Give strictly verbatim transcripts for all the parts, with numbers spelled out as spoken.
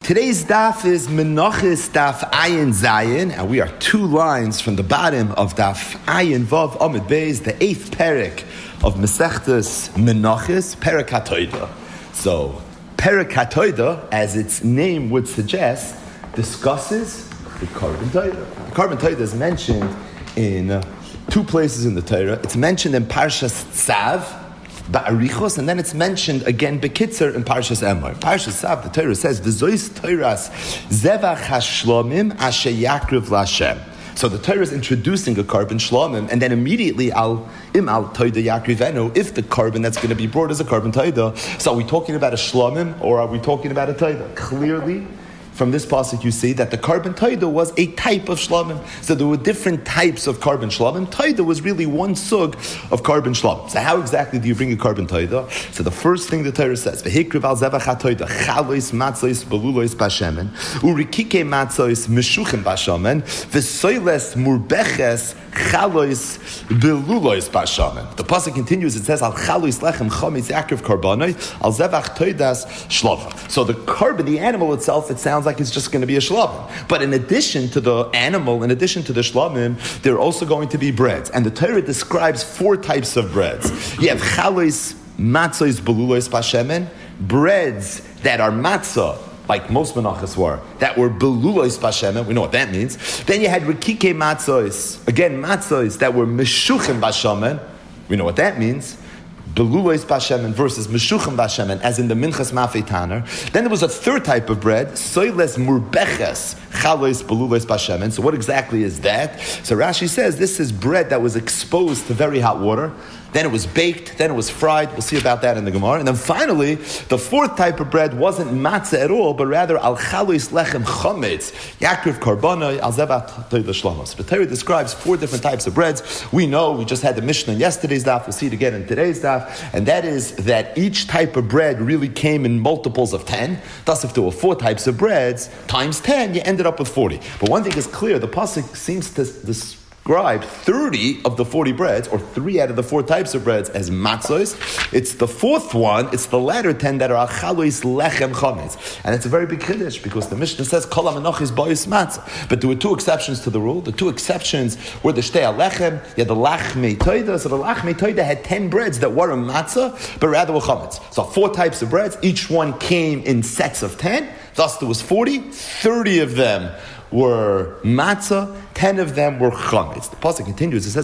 Today's daf is Menachis Daf Ayin Zayin, and we are two lines from the bottom of Daf Ayin Vav Amud Beis, the eighth parak of Masechtas Menachis, Parak HaToida. So, Parak HaToida, as its name would suggest, discusses the Korban Toida. The Korban Toida is mentioned in uh, two places in the Torah. It's mentioned in Parshas Tzav, Ba'arichos, and then it's mentioned again Bekitzer in Parshas Emor. Parshas Tzav, the Torah says, "V'zois Toras zevach hashlomim asher yakriv laShem." So the Torah is introducing a korban shlomim, and then immediately al im al toida yakrivenu, if the korban that's going to be brought is a korban toida. So are we talking about a shlomim or are we talking about a toida? Clearly, from this pasuk, you see that the korban toida was a type of shlomim. So there were different types of korban shlomim. Toida was really one sug of korban shlomim. So how exactly do you bring a korban toida? So the first thing the Torah says, "V'hikriv al zevach hatoida chalois matzos belulois bashemen urikike matzos meshuchim bashemen v'soiles murbeches chalois belulois bashemen." The pasuk continues. It says, "Al chalois lechem chametz yakriv korbanoi al zevach toidas shlomim." So the korban, the animal itself, it sounds like it's just going to be a shlomim. But in addition to the animal, in addition to the shlomim, there are also going to be breads. And the Torah describes four types of breads. You have chalois, matzos, belulois, bashemen, breads that are matzah, like most menachos were, that were belulois bashemen. We know what that means. Then you had rikike matzos, again matzos that were meshuchim bashemen. We know what that means. Belulois bashemen versus meshuchim bashemen, as in the Minchas Mafei Taner. Then there was a third type of bread, soiles murbeches chalois belulois bashemen. So what exactly is that? So Rashi says this is bread that was exposed to very hot water. Then it was baked, then it was fried. We'll see about that in the Gemara. And then finally, the fourth type of bread wasn't matzah at all, but rather al chalois lechem chometz, yakriv korbanoi, al zevat toida shlomos. The Torah describes four different types of breads. We know, we just had the Mishnah in yesterday's daf, we'll see it again in today's daf, and that is that each type of bread really came in multiples of ten. Thus, if there were four types of breads, times ten, you ended up with forty. But one thing is clear, the pasuk seems to describe thirty of the forty breads, or three out of the four types of breads, as matzos. It's the fourth one, it's the latter ten that are achalois lechem chometz. And it's a very big chiddush, because the Mishnah says, kol ha-menachos bayis matzah. But there were two exceptions to the rule. The two exceptions were the shtei lechem, you had the lachmei toida. So the lachmei toida had ten breads that weren't matzah, but rather were chometz. So four types of breads, each one came in sets of ten. Thus there was forty, thirty of them were matzah, ten of them were chametz. The pasuk continues, it says,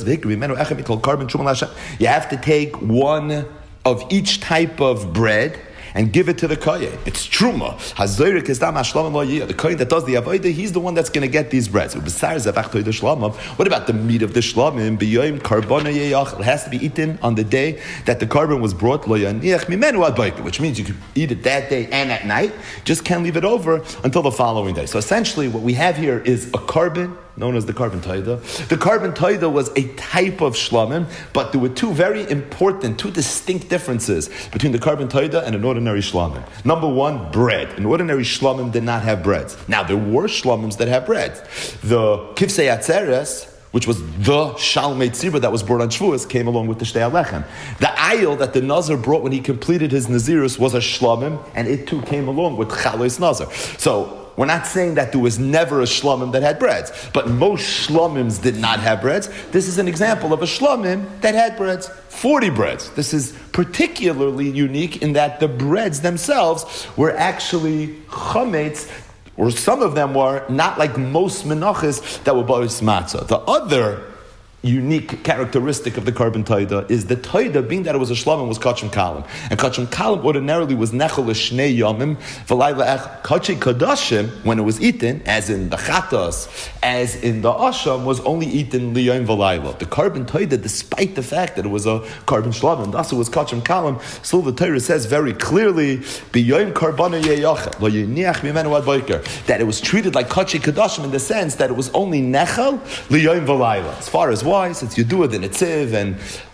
you have to take one of each type of bread and give it to the kohen. It's truma. The kohen that does the avodah, he's the one that's going to get these breads. What about the meat of the shlamim? It has to be eaten on the day that the korban was brought, which means you could eat it that day and at night. Just can't leave it over until the following day. So essentially what we have here is a korban, known as the korban toida. The korban toida was a type of shlamim, but there were two very important, two distinct differences between the korban toida and an ordinary shlamim. Number one, bread. An ordinary shlamim did not have bread. Now, there were shlamims that have bread. The kifsei atzeres, which was the shalmei tzibur that was brought on Shavuos, came along with the shtei alechem. The ayil that the Nazir brought when he completed his nazirus was a shlamim, and it too came along with chalois nazir. So, we're not saying that there was never a shlomim that had breads, but most shlomims did not have breads. This is an example of a shlomim that had breads, forty breads. This is particularly unique in that the breads themselves were actually chametz, or some of them were, not like most menachos that were ba'is matzah. The other unique characteristic of the korban toida is the toida, being that it was a shlamim, was kachim kalim, and kachim kalim ordinarily was nechel shnei yomim v'layla ech. Kachim kadashim, when it was eaten, as in the chatas, as in the asham, was only eaten liyom v'layla. The korban toida, despite the fact that it was a korban shlamim, thus it was kachim kalim, still the Torah says very clearly b'yom karbana yeyachel lo yiniach mimenu ad boker, that it was treated like kachim kadashim in the sense that it was only nechel liyom v'layla. As far as why, since you do it in a tziv, and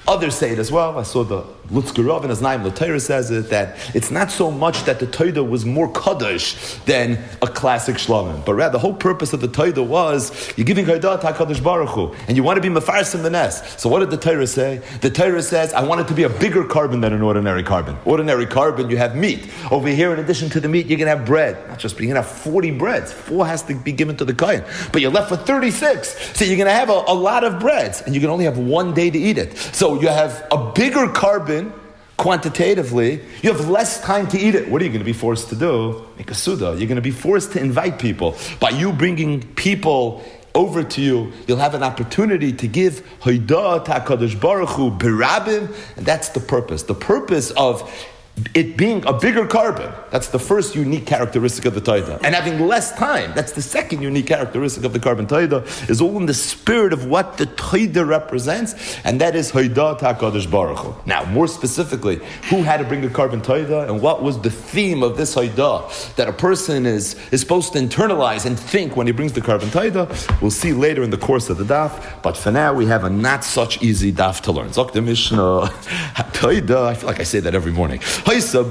Others say it as well. I saw the Lutzker Rav in his Naim L'Torah says it, that it's not so much that the Torah was more Kaddish than a classic Shlamim, but rather the whole purpose of the Torah was you're giving Haidah to HaKadosh Baruch Hu, and you want to be Mefarsim the Nes. So what did the Torah say? The Torah says, I want it to be a bigger carbon than an ordinary carbon. Ordinary carbon, you have meat. Over here, in addition to the meat, you're going to have bread. Not just, but you're going to have forty breads. Four has to be given to the Kohen. But you're left with thirty-six. So you're going to have a, a lot of breads, and you can only have one day to eat it. So you have a bigger carbon quantitatively, you have less time to eat it. What are you going to be forced to do? Make a suda. You're going to be forced to invite people. By you bringing people over to you, you'll have an opportunity to give Haidah to HaKadosh Baruch Hu berabim, and that's the purpose. The purpose of it being a bigger carbon, that's the first unique characteristic of the Torah. And having less time, that's the second unique characteristic of the carbon Torah, is all in the spirit of what the Torah represents, and that is Haidah to HaKadosh Baruch Hu. Now, more specifically, who had to bring a carbon Torah, and what was the theme of this Haidah that a person is, is supposed to internalize and think when he brings the carbon Torah? We'll see later in the course of the daf, but for now we have a not such easy daf to learn. Zok the Mishnah, Torah, I feel like I say that every morning. So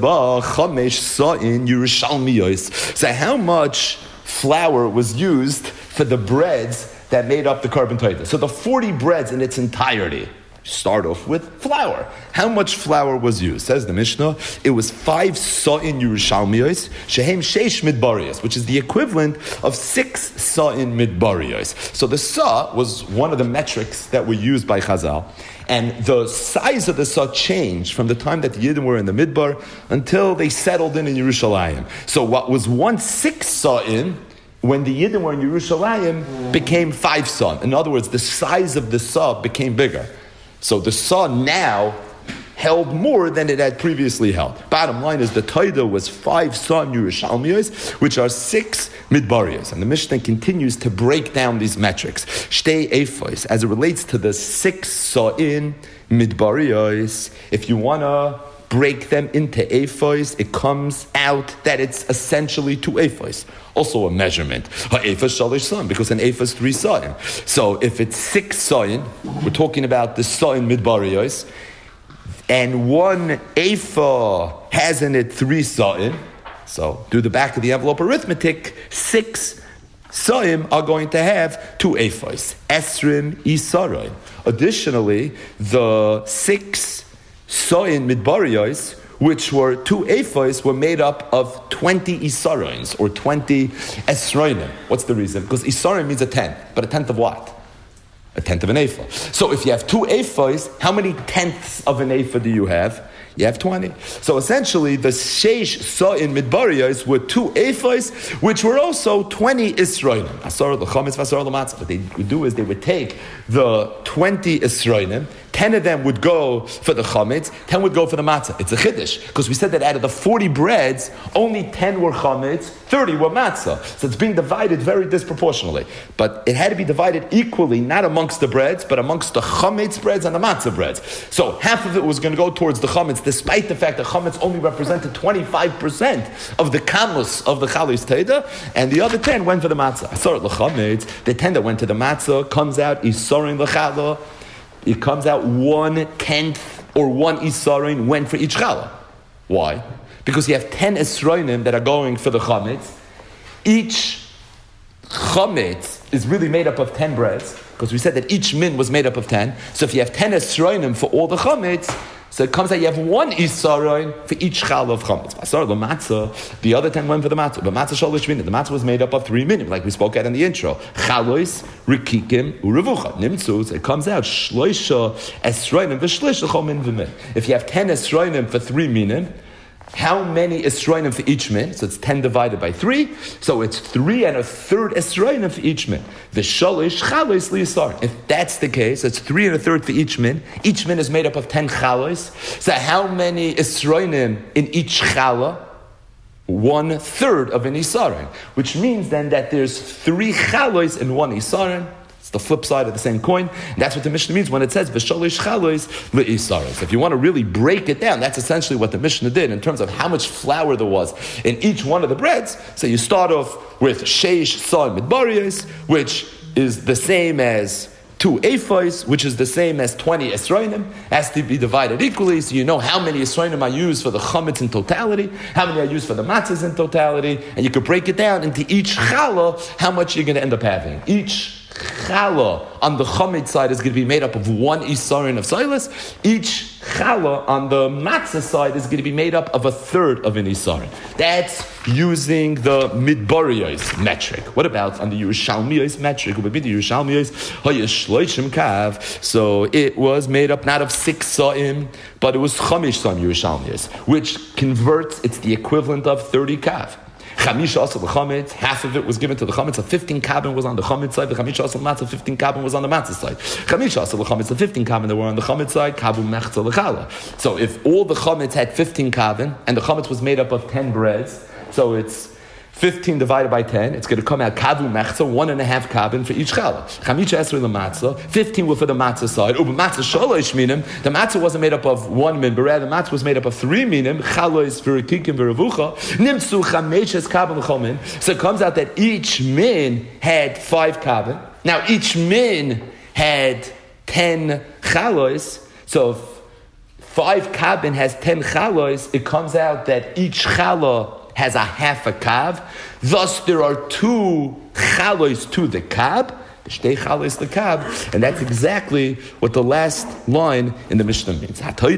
how much flour was used for the breads that made up the carbon Torah? So the forty breads in its entirety, start off with flour. How much flour was used? Says the Mishnah, it was five sa'in Yerushalmiyos, shehem sheish midbariyos, which is the equivalent of six sa'in midbariyos. So the sa was one of the metrics that were used by Chazal. And the size of the sa changed from the time that the Yidden were in the Midbar until they settled in in Yerushalayim. So what was once six sa'in, when the Yidden were in Yerushalayim, became five sa. In other words, the size of the sa became bigger. So the sa now held more than it had previously held. Bottom line is the Torah was five sa Yerushalmiyos, which are six midbariyos. And the Mishnah continues to break down these metrics. Shtei ephos, as it relates to the six sa in midbariyos, if you want to break them into ephos, it comes out that it's essentially two ephos. Also a measurement. Ha'ephos shalish sa'in, because an ephos is three sa'in. So if it's six sa'in, we're talking about the sa'in midbariyos, and one ephah has in it three sa'in, so do the back of the envelope arithmetic, six sa'im are going to have two ephahs, esrim isaroin. Additionally, the six sa'in midbariyos, which were two ephahs, were made up of twenty isaroins, or twenty esroinim. What's the reason? Because isaroin means a tenth, but a tenth of what? A tenth of an ephah. So if you have two ephahs, how many tenths of an ephah do you have? You have twenty. So essentially, the sheish sa'in midbariyos were two ephahs, which were also twenty isroinim. Asar l'chametz v'asar l'matzah. What they would do is they would take the twenty isroinim, ten of them would go for the chametz, ten would go for the matzah. It's a chiddush, because we said that out of the forty breads, only ten were chametz, thirty were matzah. So it's being divided very disproportionately. But it had to be divided equally, not amongst the breads, but amongst the chametz breads and the matzah breads. So half of it was going to go towards the chametz, despite the fact that chametz only represented twenty-five percent of the kamus of the chalis teida, and the other ten went for the matzah. Asar l'chametz, the ten that went to the matzah comes out isarin l'chala. It comes out one tenth or one isarin went for each challah. Why? Because you have ten esroinim that are going for the chametz. Each chametz is really made up of ten breads, because we said that each min was made up of ten. So if you have ten esroinim for all the chametz, so it comes out you have one isaroin for each chal of chametz. Asar the matzah, the other ten went for the matzah. But matzah shalish minim. The matzah was made up of three minim, like we spoke at in the intro. Chalois, rikikim, urevucha. Nimtzuz. It comes out shloisha esroinim v'shlish l'chomin v'min. If you have ten esroinim for three minim, how many esroinim for each min? So it's ten divided by three. So it's three and a third esroinim for each min. The shalish chalois liyisar. If that's the case, it's three and a third for each min. Each min is made up of ten chalois. So how many esroinim in each chala? One third of an isarin. Which means then that there's three chalois in one isarin. The flip side of the same coin. And that's what the Mishnah means when it says v'shalish chalois le'isaros. If you want to really break it down, that's essentially what the Mishnah did in terms of how much flour there was in each one of the breads. So you start off with sheish sa'in midbariyos, which is the same as two ephos, which is the same as twenty esroinim, has to be divided equally, so you know how many esroinim are used for the chametz in totality, how many are used for the matzahs in totality, and you could break it down into each challah, how much you're going to end up having. Each challah on the chametz side is going to be made up of one isarin of silas. Each challah on the matzah side is going to be made up of a third of an isarin. That's using the midbariyos metric. What about on the Yerushalmiyos metric? It would be the Yerushalmiyos hayesh shloishim kav. So it was made up not of six sa'im, but it was chamish sa'im Yerushalmiyos, which converts, it's the equivalent of thirty kav. Chamisha asal l'chametz, half of it was given to the chametz, so fifteen kabin was on the chametz side, the chamisha asal matzah, fifteen kabin was on the matzah side. Chamisha asal l'chametz, the fifteen kabin that were on the chametz side, kabu mechza l'chala. So if all the chametz had fifteen kabin, and the chametz was made up of ten breads, so it's fifteen divided by ten, it's going to come out kavu mechza, one and a half kabin for each challah. Chamisha esrei l'matzah, fifteen were for the matzah side. Uba matzah shalosh minim, the matzah wasn't made up of one min, but rather the matzah was made up of three minim, chalois v'rikikim v'revucha, nimtzu chameshes kabin l'chomin. So it comes out that each min had five kabin. Now each min had ten chalois, so if five kabin has ten chalois, it comes out that each challah has a half a kav. Thus, there are two chalois to the kab. Shtei chalois the kab, and that's exactly what the last line in the Mishnah means. So the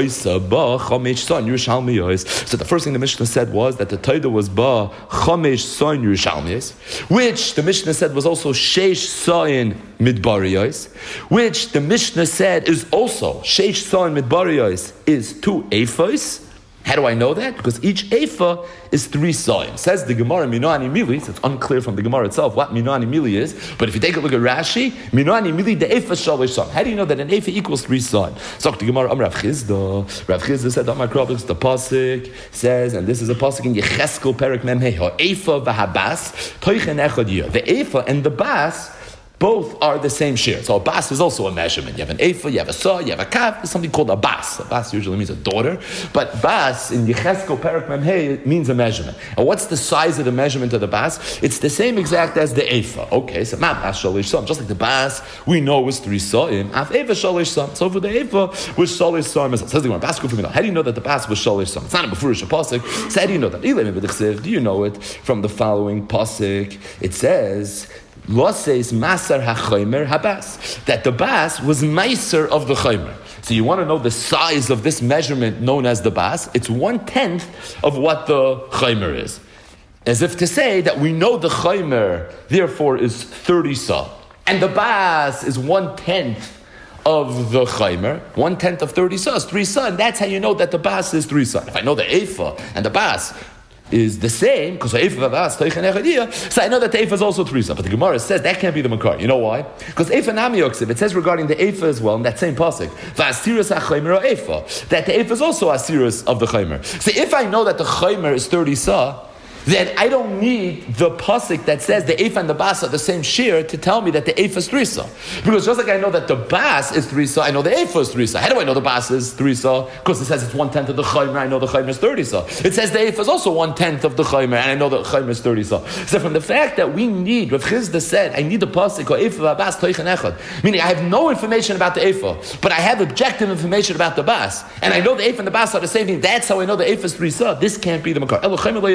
first thing the Mishnah said was that the Toida was ba chamesh son Yerushalmiyos, which the Mishnah said was also sheish son midbariyos, which the Mishnah said is also sheish son midbariyos is two ephos. How do I know that? Because each ephah is three sa'im. Says the Gemara, Minoani Mili, so it's unclear from the Gemara itself what Minoani Mili is, but if you take a look at Rashi, Minoani Mili, the ephah shalish sa'im. How do you know that an ephah equals three sa'im? So the Gemara, Am Rav Chizda, Rav Chizda said, Amar Krobix, the Pasuk says, and this is a Pasuk in Yecheskel Perek Mem Hei, ephah v'habas, toichen echad yiyah. The ephah and the bas, both are the same share. So a bas is also a measurement. You have an ephah, you have a saw, you have a kav. There's something called a bas. A bas usually means a daughter. But bas, in Yecheskel Perek Mem Hei, means a measurement. And what's the size of the measurement of the bas? It's the same exact as the ephah. Okay, so ma bas shalish sam. Just like the bas, we know was three sa'im. Af ephah shalish sam. So for the ephah, was shalish sam. Says the Gemara, bas go for me. How do you know that the bas was shalish sam? It's not a befurish pasuk. So how do you know that? Do you know it from the following pasuk? It says, Lo says Masar HaChomer Habas, that the bas was meiser of the chomer. So you want to know the size of this measurement known as the bas? It's one tenth of what the chomer is. As if to say that we know the chomer, therefore, is thirty sa, and the bas is one tenth of the chomer. One tenth of thirty sa is three sa, and that's how you know that the bas is three sa. If I know the ephah and the bas is the same, because so I know that the ephah is also three sa. But the Gemara says that can't be the makar. You know why? Because ephah nami yoksiv, it says regarding the ephah as well in that same pasuk, v'asiras ha'chomer ephah, that the ephah is also asiras of the chomer. So if I know that the chomer is thirty sa, then I don't need the pasuk that says the ephah and the bas are the same shear to tell me that the ephah is three sa. Because just like I know that the bas is three sa, I know the ephah is three sa. How do I know the bas is three sa? Because it says it's one tenth of the chomer. I know the chomer is thirty sa. It says the ephah is also one tenth of the chomer, and I know the chomer is thirty sa. So from the fact that we need, Rav Chizda said, I need the pasuk or ephah bas toichen echad. Meaning I have no information about the ephah, but I have objective information about the bas, and I know the ephah and the bas are the same thing. That's how I know the ephah is three sa. This can't be the makar.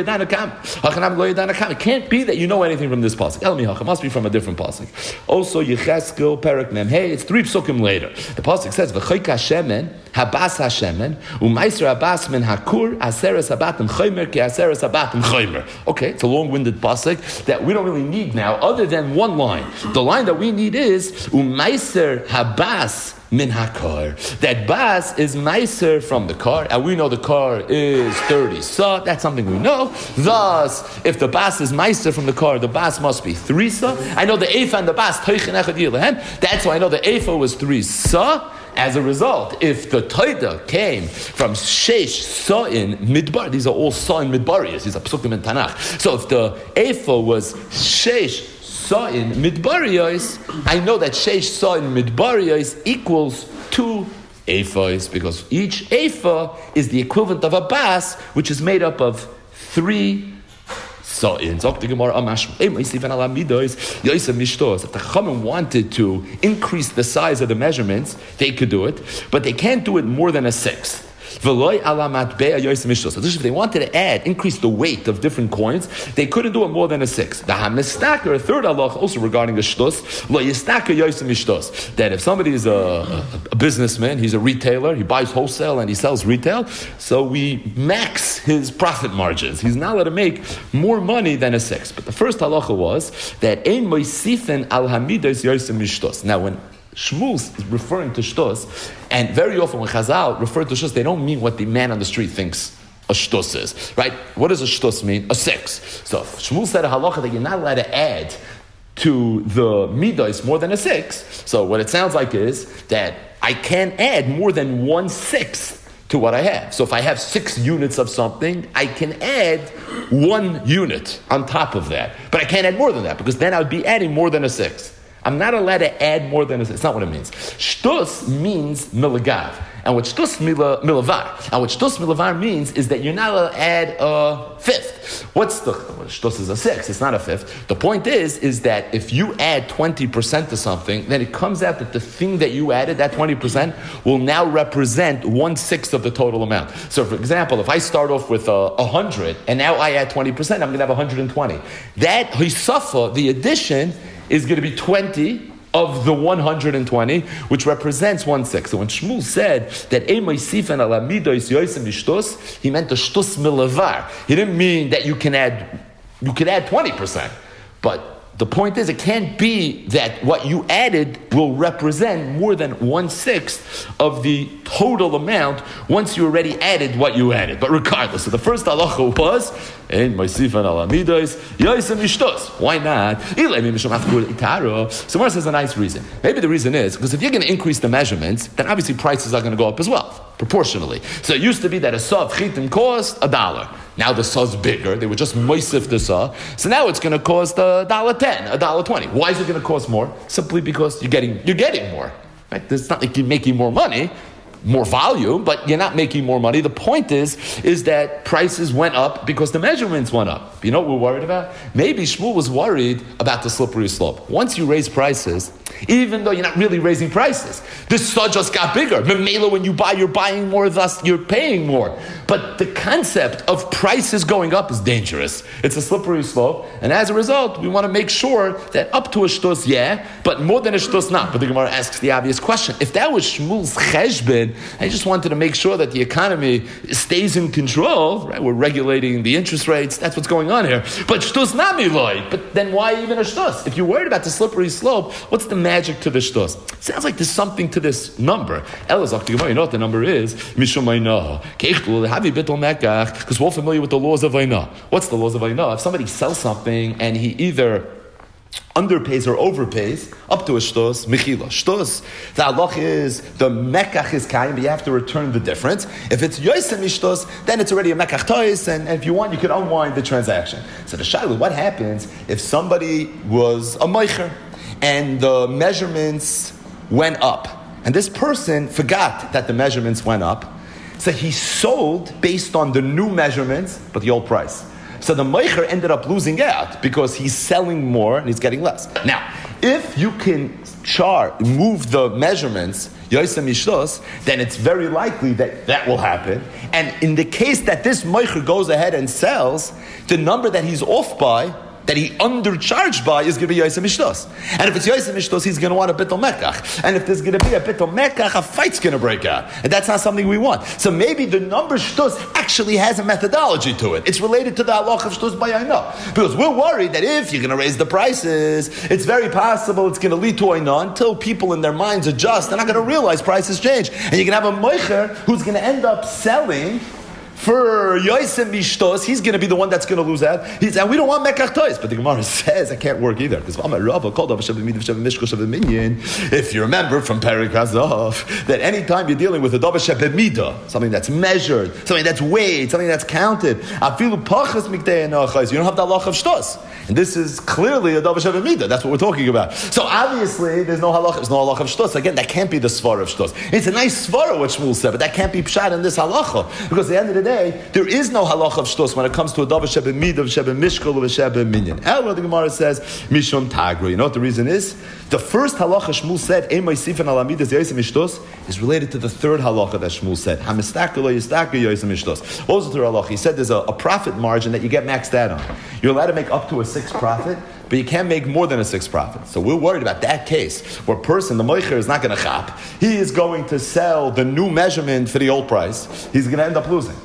It can't be that you know anything from this pasuk. It must be from a different pasuk. Also, Yecheskel Perek Mem Hey, it's three psukim later. The pasuk says, "V'choik hashemen habas hashemen u'meiser habas min hakur aseres habatim chomer ki aseres habatim chomer." Okay, it's a long-winded pasuk that we don't really need now, other than one line. The line that we need is u'meiser habas min hakar. That bas is meiser from the car, and we know the car is thirty sa. That's something we know. Thus, if the bas is meiser from the car, the bas must be three sa. I know the ephah and the bas toichen echad yilehen. That's why I know the ephah was three sa. As a result, if the Toida came from sheish sa'in midbar, these are all sa'in midbariyas. These are psukim in Tanakh. So if the ephah was sheish sa'in midbariyos, I know that sheish sa'in midbariyos equals two ephahs, because each ephah is the equivalent of a bas, which is made up of three So in Zok the Gemara, if the Chachamim wanted to increase the size of the measurements, they could do it, but they can't do it more than a sixth. So if they wanted to add, increase the weight of different coins, they couldn't do it more than a six. The hamistaker, a third halach, also regarding the shtos, that if somebody is a, a businessman, he's a retailer, he buys wholesale and he sells retail, so we max his profit margins. He's not allowed to make more money than a six. But the first halacha was that ein moisifen al hamidos yosim mishtos. Now when Shmuel is referring to shtos, and very often when Chazal refer to shtos, they don't mean what the man on the street thinks a shtos is, right? What does a shtos mean? A six. So if Shmuel said a halacha that you're not allowed to add to the midos more than a six. So what it sounds like is that I can't add more than one sixth to what I have. So if I have six units of something, I can add one unit on top of that. But I can't add more than that, because then I would be adding more than a six. I'm not allowed to add more than a, it's not what it means. Shtus means milagav. And what shtus mila, milavar. And what shtus milavar means is that you're not allowed to add a fifth. What's the, well, shtus is a six, it's not a fifth. The point is, is that if you add twenty percent to something, then it comes out that the thing that you added, that twenty percent, will now represent one-sixth of the total amount. So for example, if I start off with a uh, one hundred, and now I add twenty percent, I'm going to have one hundred twenty. That hisafa, the addition, is going to be twenty of the one hundred twenty, which represents one-sixth. So when Shmuel said that he meant the shtus milavar. He didn't mean that you can add, you can add twenty percent. But the point is, it can't be that what you added will represent more than one-sixth of the total amount once you already added what you added. But regardless, so the first halacha was, why not? So Mar says a nice reason. Maybe the reason is, because if you're going to increase the measurements, then obviously prices are going to go up as well, proportionally. So it used to be that a saw of chitim cost a dollar. Now the saw's bigger. They were just moisif the saw. So now it's going to cost a dollar ten, a dollar twenty. Why is it going to cost more? Simply because you're getting you're getting more. Right? It's not like you're making more money, more volume, but you're not making more money. The point is, is that prices went up because the measurements went up. You know what we're worried about? Maybe Shmuel was worried about the slippery slope. Once you raise prices, even though you're not really raising prices, this saw just got bigger. Memela, when you buy, you're buying more, thus you're paying more. But the concept of prices going up is dangerous. It's a slippery slope, and as a result, we want to make sure that up to a shtos, yeah, but more than a shtos, not. But the Gemara asks the obvious question. If that was Shmuel's cheshbon, I just wanted to make sure that the economy stays in control, right? We're regulating the interest rates, that's what's going on here. But shtos not miloy. But then why even a shtos? If you're worried about the slippery slope, what's the magic to the shtos? Sounds like there's something to this number. Elazar, you know what the number is? Because we're all familiar with the laws of Vaina. What's the laws of Vaina? If somebody sells something and he either underpays or overpays, up to a shtos, mechila. Shtos, the halach is, the mekach is kaim, but you have to return the difference. If it's yoisem shtos, then it's already a mekach tois, and if you want, you can unwind the transaction. So the shayla, what happens if somebody was a meicher, and the measurements went up, and this person forgot that the measurements went up, so he sold based on the new measurements, but the old price. So the meicher ended up losing out because he's selling more and he's getting less. Now, if you can char, move the measurements, yoisem ishtos, then it's very likely that that will happen. And in the case that this meicher goes ahead and sells, the number that he's off by, that he undercharged by, is going to be Yosem Ishtos. And if it's Yosem Ishtos, he's going to want a Bittul Mekach. And if there's going to be a Bittul Mekach, a fight's going to break out. And that's not something we want. So maybe the number Shtos actually has a methodology to it. It's related to the halach of Shtos B'Yayna. Because we're worried that if you're going to raise the prices, it's very possible it's going to lead to Oyna until people in their minds adjust. They're not going to realize prices change. And you can have a Meicher who's going to end up selling for Yosem Mishtos, he's going to be the one that's going to lose out. He's, and we don't want Mekach Tois. But the Gemara says that can't work either. Because if you remember from Perek Hazov, that anytime you're dealing with a Dava Shebemida, something that's measured, something that's weighed, something that's counted, you don't have the halach of Shtos. And this is clearly a Dava Shebemida. That's what we're talking about. So obviously, there's no halach, there's no halach of Shtos. Again, that can't be the Svar of Shtos. It's a nice Svar what Shmuel said, but that can't be Pshat in this halacha. Because at the end of the day, day, there is no halacha of shtos when it comes to a davar shebe midah, shebe mishkol, or shebe minyan. El, the Gemara says, mishum tagra. You know what the reason is? The first halacha Shmuel said, Ein Moisifin ala midas yoysim mishtos, is related to the third halacha that Shmuel said. Hamistakel lo yistakel yoysim mishtos. What was the third halacha? He said there's a, a profit margin that you get maxed out on. You're allowed to make up to a six profit, but you can't make more than a six profit. So we're worried about that case where a person, the moicher, is not going to chap. He is going to sell the new measurement for the old price. He's going to end up losing.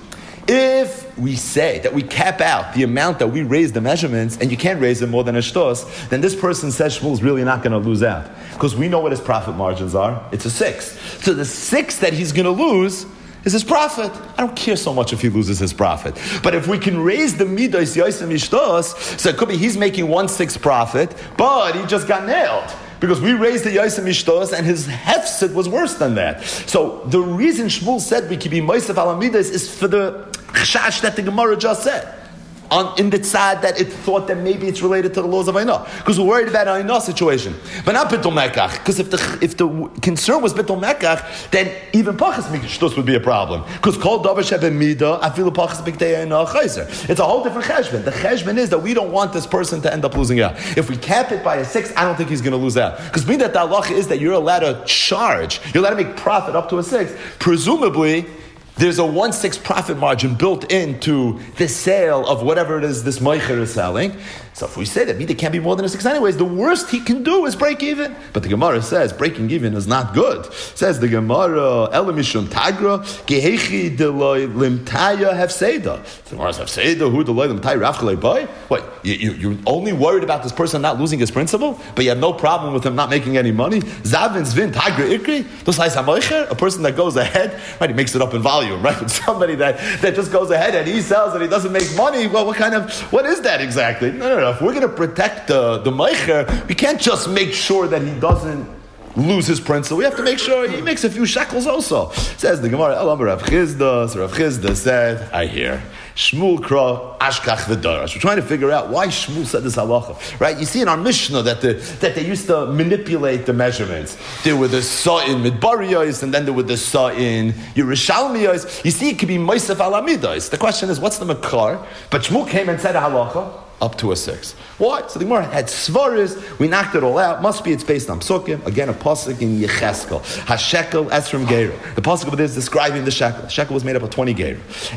If we say that we cap out the amount that we raise the measurements and you can't raise it more than a shtos, then this person says Shmuel is really not going to lose out. Because we know what his profit margins are. It's a six. So the six that he's going to lose is his profit. I don't care so much if he loses his profit. But if we can raise the midos yoysim ishtos, so it could be he's making one six profit, but he just got nailed. Because we raised the yoysim ishtos and his hefsid was worse than that. So the reason Shmuel said we can be moisef ala midos is for the chashash that the Gemara just said. On, in the tzad that it thought that maybe it's related to the laws of Ainah. Because we're worried about an Ainah situation. But not Bittul Mekach. Because if the if the concern was Bittul Mekach, then even Pachas Mikshtus would be a problem. Because Kol Davar Sheben Mida, I feel Pachas Miktei Ainah Chayzer. It's a whole different cheshbon. The cheshbon is that we don't want this person to end up losing out. If we cap it by a six, I don't think he's going to lose out. Because mean that the halacha is that you're allowed to charge, you're allowed to make profit up to a six. Presumably, there's a one six profit margin built into the sale of whatever it is this meicher is selling. So if we say that Mida can't be more than a six anyways, the worst he can do is break even. But the Gemara says breaking even is not good. Says the Gemara, Elamishum Tagra, Gehechi Deloy Limtaya Hefseda. The Gemara says Hefseda, who Deloy Limtaya Rafchalei Boy? Wait, you, you, you're only worried about this person not losing his principal, but you have no problem with him not making any money? Zavin Zvin Tagra Ikri? This is a person that goes ahead, right? He makes it up in volume, right? But somebody that, that just goes ahead and he sells and he doesn't make money, well, what kind of, what is that exactly? No, no, no. If we're going to protect the, the meicher, we can't just make sure that he doesn't lose his principal. We have to make sure he makes a few shekels also. Says the Gemara, Elam Rav Chizda, so Rav Chizda said, I hear. Shmuel Kra Ashkach V'Darash. We're trying to figure out why Shmuel said this halacha, right? You see in our Mishnah that the, that they used to manipulate the measurements. There were the Sa'in Midbariyos, and then there were the Sa'in Yerushalmiyos. You see, it could be Moisef Alamidos. The question is, what's the Makar? But Shmuel came and said a halacha up to a six. Why? So the Gemara had svaris, we knocked it all out. Must be it's based on psukim. Again, a pasuk in Yecheskel. Hashekel Esrim Geir. The pasuk over there is describing the shekel. Shekel was made up of twenty geir.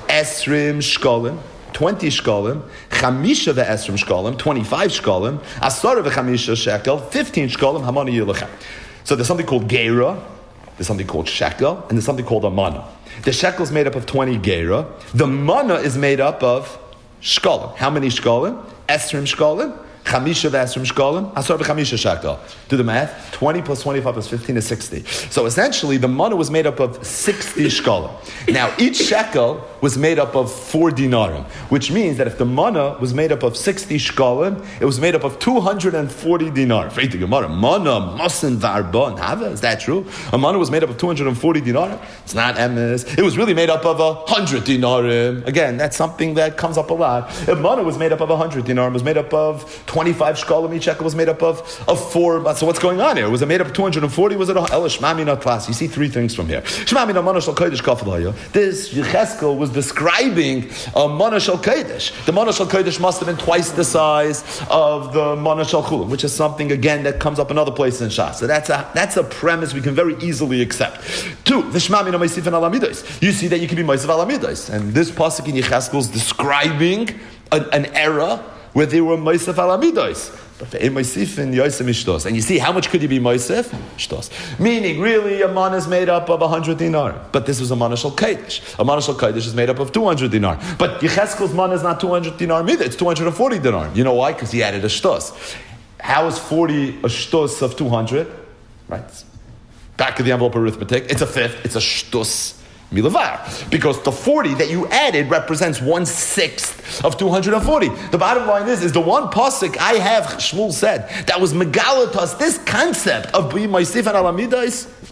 Esrim Shkolim, twenty shkolim. Chamisha ve'esrim shkolim, twenty-five shkolim. Asara ve'chamisha shekel, fifteen shkolim. Hamani yilachem. So there's something called geira. There's something called shekel, and there's something called a mana. The shekel is made up of twenty geira. The mana is made up of shkolim. How many shkolim? Esrim shkolim, chamisha v'esrim shkolim, asar v'chamisha shekel. Do the math. twenty plus twenty-five plus fifteen is sixty. So essentially, the mana was made up of sixty shkolim. Now, each shekel was made up of four dinarim, which means that if the mana was made up of sixty shkolim, it was made up of two hundred forty dinar. Faith the Gemara, mana masin v'arba hava. Is that true? A mana was made up of two hundred forty dinarim. It's not emes. It was really made up of a hundred dinarim. Again, that's something that comes up a lot. If mana was made up of a hundred dinarim, was made up of twenty-five shkolim. Each shekel was made up of of four. So what's going on here? Was it made up of two hundred forty? Was it a elish mamina class? You see three things from here. Shmamina mana shel kodesh kafalaya. This Yecheskel was describing a mana shel kodesh. The mana shel kodesh must have been twice the size of the mana shel chulim, which is something again that comes up in other places in Shas. So that's a that's a premise we can very easily accept. Two, the shmamina meisif and alamidos. You see that you can be meisif alamidos, and this pasuk in Yecheskel is describing an, an era where they were meisif alamidos. But the Moisef in Yosef Ishtos. And you see, how much could you be Moisef? Ishtos. Meaning, really, a mana is made up of one hundred dinar. But this was a mana shel kodesh. A mana shel kodesh is made up of two hundred dinar. But Yecheskel's mana is not two hundred dinar either. It's two hundred forty dinar. You know why? Because he added a shtos. How is forty a shtos of two hundred? Right. Back of the envelope arithmetic. It's a fifth. It's a shtos. Milavar. Because the forty that you added represents one-sixth of two hundred forty. The bottom line is, is the one pasuk I have, Shmuel said, that was megalatos, this concept of being Moisef and Alamidas,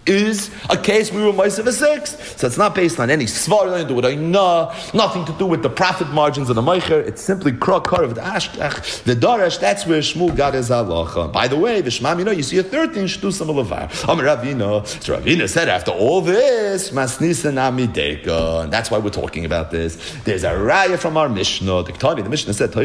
is a case we were Meisav a six. So it's not based on any Svar, nothing to do with Ainah, nothing to do with the profit margins of the Meicher. It's simply Krok Karav, the Ashtach, the Darash. That's where Shmuel got his halacha. By the way, Vishmam, you know, you see a third thing, Shtusam Alavar. Amar Ravina. So Ravina said, after all this, Masnisa Namideka. And that's why we're talking about this. There's a raya from our Mishnah. The Ketani, the Mishnah said,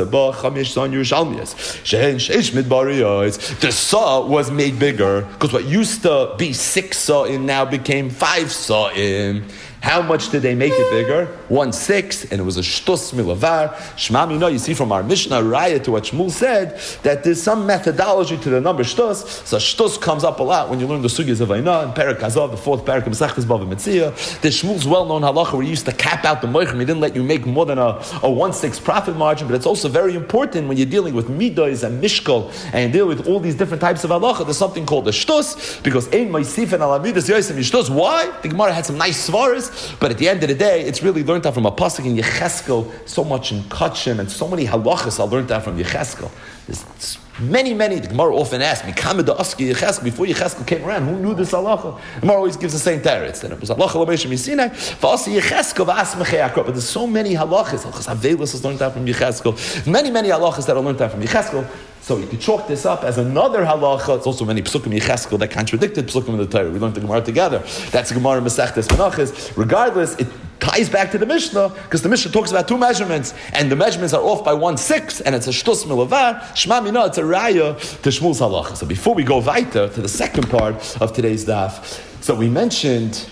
the saw was made bigger because what used to be six saw in now became five saw in. How much did they make it bigger? One six, and it was a shtus milavar. Shmam, you know, you see from our Mishnah raya to what Shmuel said that there's some methodology to the number shtus. So shtus comes up a lot when you learn the sugyas of Ainah and Perek Hazav, the fourth Perek of Masechtas Bava Metzia. There's Shmuel's well-known halacha where he used to cap out the moichem. He didn't let you make more than a, a one six profit margin, but it's also very important when you're dealing with midos and mishkal and you deal with all these different types of halacha. There's something called the shtus because ein ma'isif and alamidas yosem shtus. Why? The Gemara had some nice svaras. But at the end of the day, it's really learned out from a pasuk in Yecheskel, so much in Kachim, and so many halachas I learned out from Yecheskel. There's many, many, the Gemara often asks me, before Yecheskel came around, who knew this halacha? The Gemara always gives the same teretz. Then it was halacha l'meishem yisinai, v'asi Yecheskel v'asmechei akra. But there's so many halachas, halachas Avelis is learned out from Yecheskel, many, many halachas that are learned out from Yecheskel. So you could chalk this up as another halacha. It's also many psukim Yecheskel that contradicted psukim in the Torah. We learned the Gemara together. That's the Gemara Masechtas Menachos. Regardless, it ties back to the Mishnah because the Mishnah talks about two measurements, and the measurements are off by one six, and it's a shtus milavar. Shma mina, it's a raya to Shmuel's halacha. So before we go weiter to the second part of today's daf, so we mentioned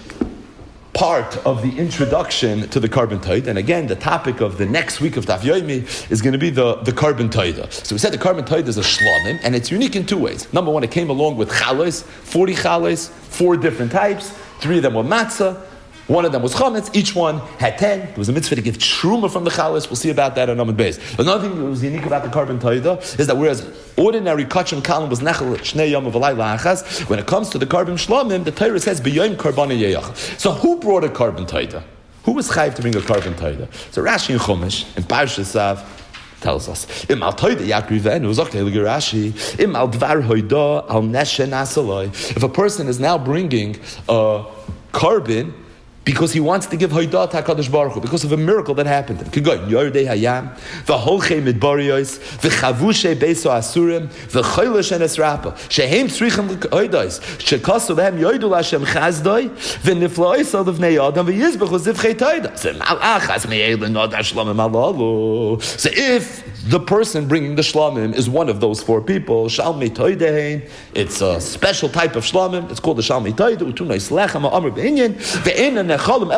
part of the introduction to the carbon tide, and again, the topic of the next week of Daf Yomi is going to be the, the carbon tide. So we said the carbon tide is a shlamim, and it's unique in two ways. Number one, it came along with chales, forty chales, four different types, three of them were matzah, one of them was chametz, each one had ten. There was a mitzvah to give truma from the chales. We'll see about that on Amud Beis. Another thing that was unique about the carbon taida is that whereas ordinary kachim kalim was nechel shnei yom of alayla achas, when it comes to the carbon shlamim, the Torah says b'yom karbana yeyach. So who brought a carbon taida? Who was chayv to bring a carbon taida? So Rashi in Chumash in Parshas Sav tells us im al taida yakriven. It was okay. Look at Rashi. Im al dvar hoida al neshen asaloi. If a person is now bringing a carbon because he wants to give Haidat HaKadosh Baruch Hu, because of a miracle that happened to him. K'goy, Yordei Hayam, v'holchei midbariyos, v'chavushe beiso asurim, v'choylesh en esrapa, shehem tzrichem l'hoidais, shekasu lehem yoidu l'Hashem chazdoi, v'niflois al v'nei adam, v'yizbechu zivchei toida. So malachas me'elin od ha'shlamim alalu. So if the person bringing the shlamim is one of those four people, shalmei toidein, it's a special type of shlamim, it's called the shalmei toide, utunais lechem ha'amr b'inyan, v'ein it says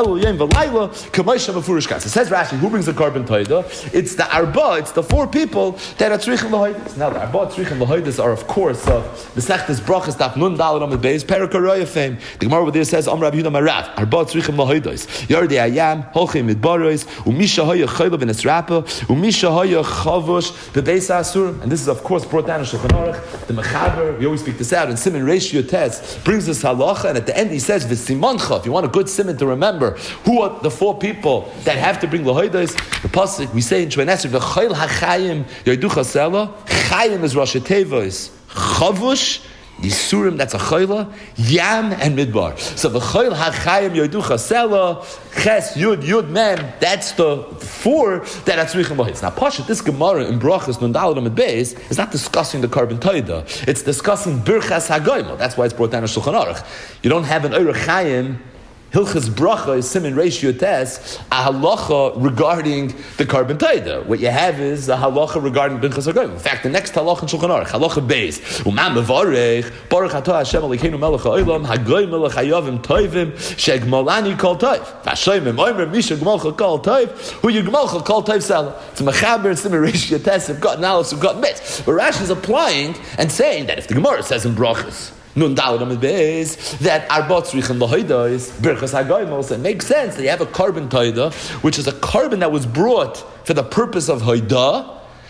Rashi, who brings the carbon taida? It's the arba, it's the four people that are tzrichim l'hoidis. Now the arba, tzrichim l'hoidis are of course of the Masechtas Brachos daf nun daled on the base Perek Haraya fame. The Gemara over there says Amar Rabbi Yehuda Marav arba tzrichim l'hoidis Yordei Hayam holchei midbaros umisha haya chayla v'nesrapa umisha haya chavush bebeis asurim. And this is of course brought down in Shulchan Aruch. The Mechaber, we always speak this out, and Siman Ratio Test brings this halacha, and at the end he says v'simancha. If you want a good siman to remember who are the four people that have to bring lahoidos, the pasuk we say in Shemini Esrei v'chayil hachayim yoidu chasela. Chayim is Rosh Tevos, chavush Yisurim, that's a chayla, yam and midbar. So the chayil hachayim yoidu chasela, ches yud yud mem. That's the four that are tzrichim lahitz. Now, Pashat, this Gemara in Brachos Nundalad Amid Beis is not discussing the carbon taida. It's discussing birchas hagoyim. That's why it's brought down in Shulchan Aruch. You don't have an Eirech Chaim Hilchas Bracha is Siman Ratio Test, a halacha regarding the carbon taida. What you have is a halacha regarding Binchas HaGoyim. In fact, the next halacha in Shulchan Aruch, halacha Beis, Umam Mevarech, Baruch Atah Hashem Elokeinu Melech HaOlam, Hagoyim Melech Hayavim Toivim, Shegmalani Kol Toiv. Vashoyim Omer Misha Gmalcha Kol Toiv, Hu Yigmalcha Kol Toiv Sela. It's a Mechaber and Siman Ratio Test. Have got analysis, have got bits. But Rashi is applying and saying that if the Gemara says in Brachos, Nun daled amid beis that arba tzrichim lahoidos birchas hagoyim, it makes sense that you have a carbon taida, which is a carbon that was brought for the purpose of hoida.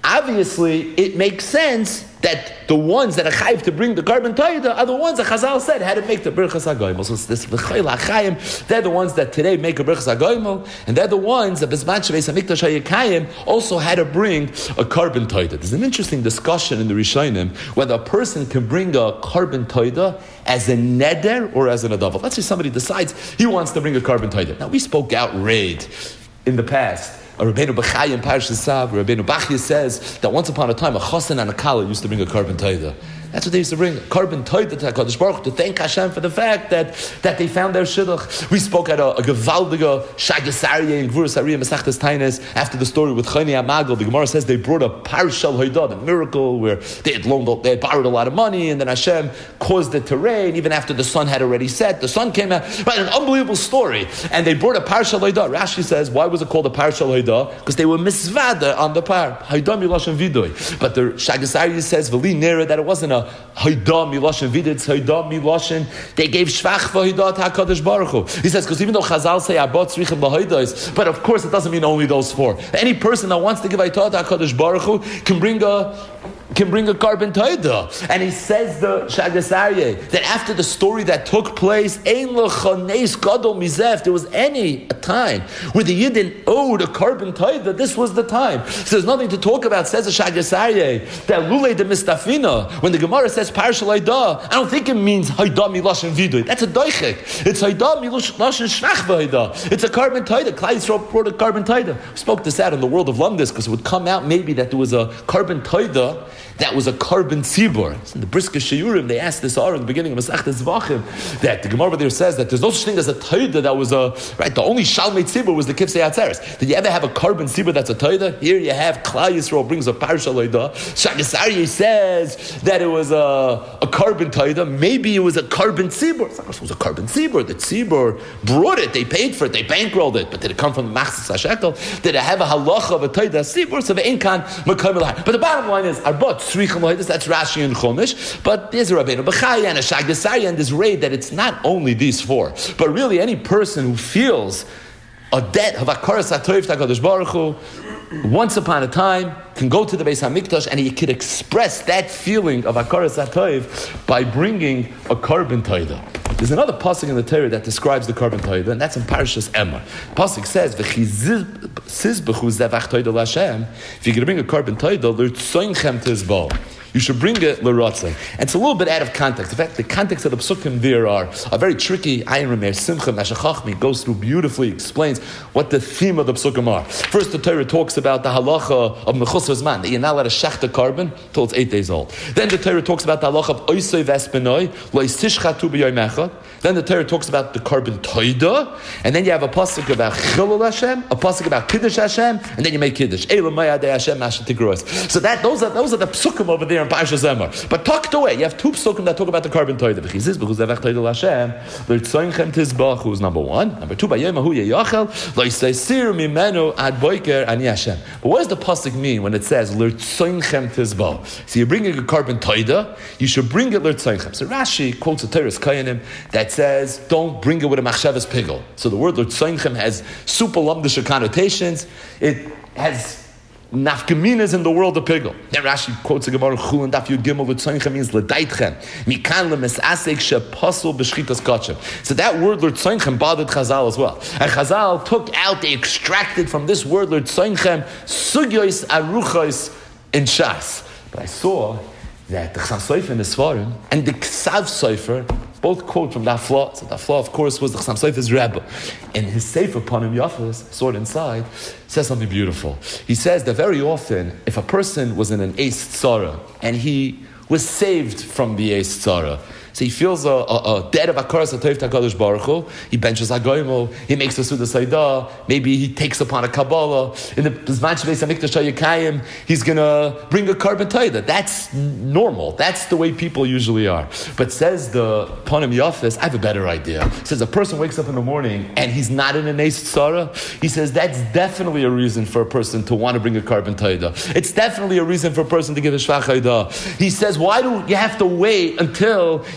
obviously it makes sense that the ones that are chayiv to bring the carbon taida are the ones that Chazal said had to make the birchas hagoymel. So this v'chayil hachayim, they're the ones that today make a birchas hagoymel, and they're the ones that Bezman Shebeis Hamikdash Hayekayim also had to bring a carbon taida. There's an interesting discussion in the Rishonim whether a person can bring a carbon taida as a neder or as an adav. Let's say somebody decides he wants to bring a carbon taida. Now we spoke out raid in the past. Rabbeinu Bachai in Parashas Sav, Rabbeinu Bachya says that once upon a time a chosin and a kala used to bring a carbon taida. That's what they used to bring, a carbon taida to HaKadosh Baruch Hu, to thank Hashem for the fact that, that they found their shidduch. We spoke at a, a gevaldige Shagas Aryeh in Gvuras Ariyah Masechtas Tainis after the story with Chayni Amagel. The Gemara says they brought a parshal hoidah, the miracle where they had loaned, they had borrowed a lot of money, and then Hashem caused it to rain even after the sun had already set. The sun came out, right? An unbelievable story. And they brought a parshal hoidah. Rashi says, why was it called a parshal hoidah? Because they were misvada on the par. Hoidah miloshen vidoy. But the Shagas Aryeh says, V'li nera, that it wasn't a Hoidah miloshen vidoy, it's Hoidah miloshen. They gave shvach for Hoidah to HaKadosh Baruch Hu. He says, because even though Chazal say abot tzrichim lahoidos, but of course it doesn't mean only those four. Any person that wants to give Hoidah to HaKadosh Baruch Hu can bring a can bring a carbon taida. And he says the Shagas Aryeh that after the story that took place, ein lechanes gadol mizeh, if there was any a time where the Yidden owed a carbon taida, this was the time. So there's nothing to talk about, says the Shagas Aryeh, that lulei de mistafina, when the Gemara says parshal Hoidah, I don't think it means Hoidah miloshen vidoy. That's a doichik. It's Hoidah miloshen shvach v'Hoidah. It's a carbon taida. Klal Yisrael brought a carbon taida. We spoke this out in the world of Lumdis because it would come out maybe that there was a carbon taida that was a carbon tzibur. In the Brisker Sheyurim, they asked this in the beginning of Masechtas Zvachim, that the Gemara there says that there's no such thing as a taida that was a, right, the only shalmei tzibur was the Kifsei Atzeres. Did you ever have a carbon tzibur that's a taida? Here you have Klal Yisrael brings a parshal hoidah. Shagas Aryeh says that it was a, a carbon taida. Maybe it was a carbon tzibur. It was a carbon tzibur. The tzibur brought it, they paid for it, they bankrolled it. But did it come from the Machzis HaShekel? Did it have a halacha of a taida tzibur? So the inkan mekayim l'har. But the bottom line is, arbot tzrichim l'hoidas, that's Rashi and Chumash. But there's a Rabbeinu Bachai and a Shagas Aryeh and this raid that it's not only these four, but really any person who feels a debt of hakaras hatov to HaKadosh Baruch Hu, once upon a time, can go to the Beis Hamikdash and he could express that feeling of hakaras hatov by bringing a carbon taida. There's another pasuk in the Torah that describes the carbon taida, and that's in Parashas Emor. The pasuk says, "V'chizizbechu zevach taida l'Hashem." If you're going to bring a carbon taida, l'rtzoinchem tizbal. You should bring it l'ratzei. And it's a little bit out of context. In fact, the context of the psukim there are, are very tricky. Ayin Rameir Simcha Mashachachmi goes through beautifully, explains what the theme of the psukim are. First, the Torah talks about the halacha of mechus zman, that you're not allowed to shech the carbon until it's eight days old. Then the Torah talks about the halacha of oisei v'espinoi, lo'istishchatu b'yoymecha. Then the Torah talks about the carbon toida, and then you have a pasuk about chilul Hashem, a pasuk about kiddush Hashem, and then you make kiddush. Eila mayadei Hashem mashet tigros. So that those are those are the psukim over there in Parashas Emor. But tucked away, you have two psukim that talk about the carbon toida. V'chiziz b'chuz zevach toida Hashem, l'tzoinchem tizbachu is number one. Number two, b'yemahu yeyachel lo'isayisir mimenu ad boiker ani Hashem. But what does the pasuk mean when it says l'tzoinchem tizbah? So you're bringing a carbon toida, you should bring it l'tzoinchem. So Rashi quotes a Teres Kayanim that says, don't bring it with a machshavas pigel. So the word l'tzoinchem has super lumdisha connotations. It has nafkaminas in the world of pigel. Then Rashi quotes a Gemara Chul and Daf Yud Gimel, l'tzoinchem means l'daitchem. Mikan le'misasek she'pasul b'shchitas kachem. So that word l'tzoinchem bothered Chazal as well. And Chazal took out, they extracted from this word l'tzoinchem sugyois aruchos in Shas. But I saw that the Chasam Sofer in the Svarim and the Ksav Sofer both quote from that flaw. So that flaw, of course, was the Chasam Sofer's Rebbe. And his Sefer Panim Yafas, sword inside, says something beautiful. He says that very often, if a person was in an Eis Tzara and he was saved from the Eis Tzara, so he feels a, a, a debt of hakaras hatov to HaKadosh Baruch Hu. He benches hagoymel. He makes a suda saidah. Maybe he takes upon a kabbalah. In the Zman Shebeis Hamikdash Hayekayim, he's gonna bring a carbon taida. That's normal. That's the way people usually are. But says the Panim Yafis, I have a better idea. Says a person wakes up in the morning and he's not in an Eis Tzara. He says that's definitely a reason for a person to want to bring a carbon taida. It's definitely a reason for a person to give a shvach haidah. He says, why do you have to wait until you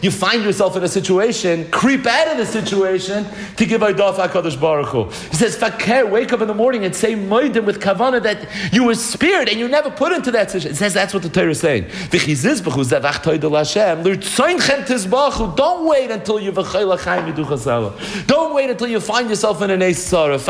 you find yourself in a situation, creep out of the situation to give Eidah HaKadosh Baruch Hu. He says, Fakir, wake up in the morning and say Moedim with Kavanah that you were spared and you never put into that situation. It says that's what the Torah is saying. Don't wait until you Don't wait until you find yourself in an Eisara.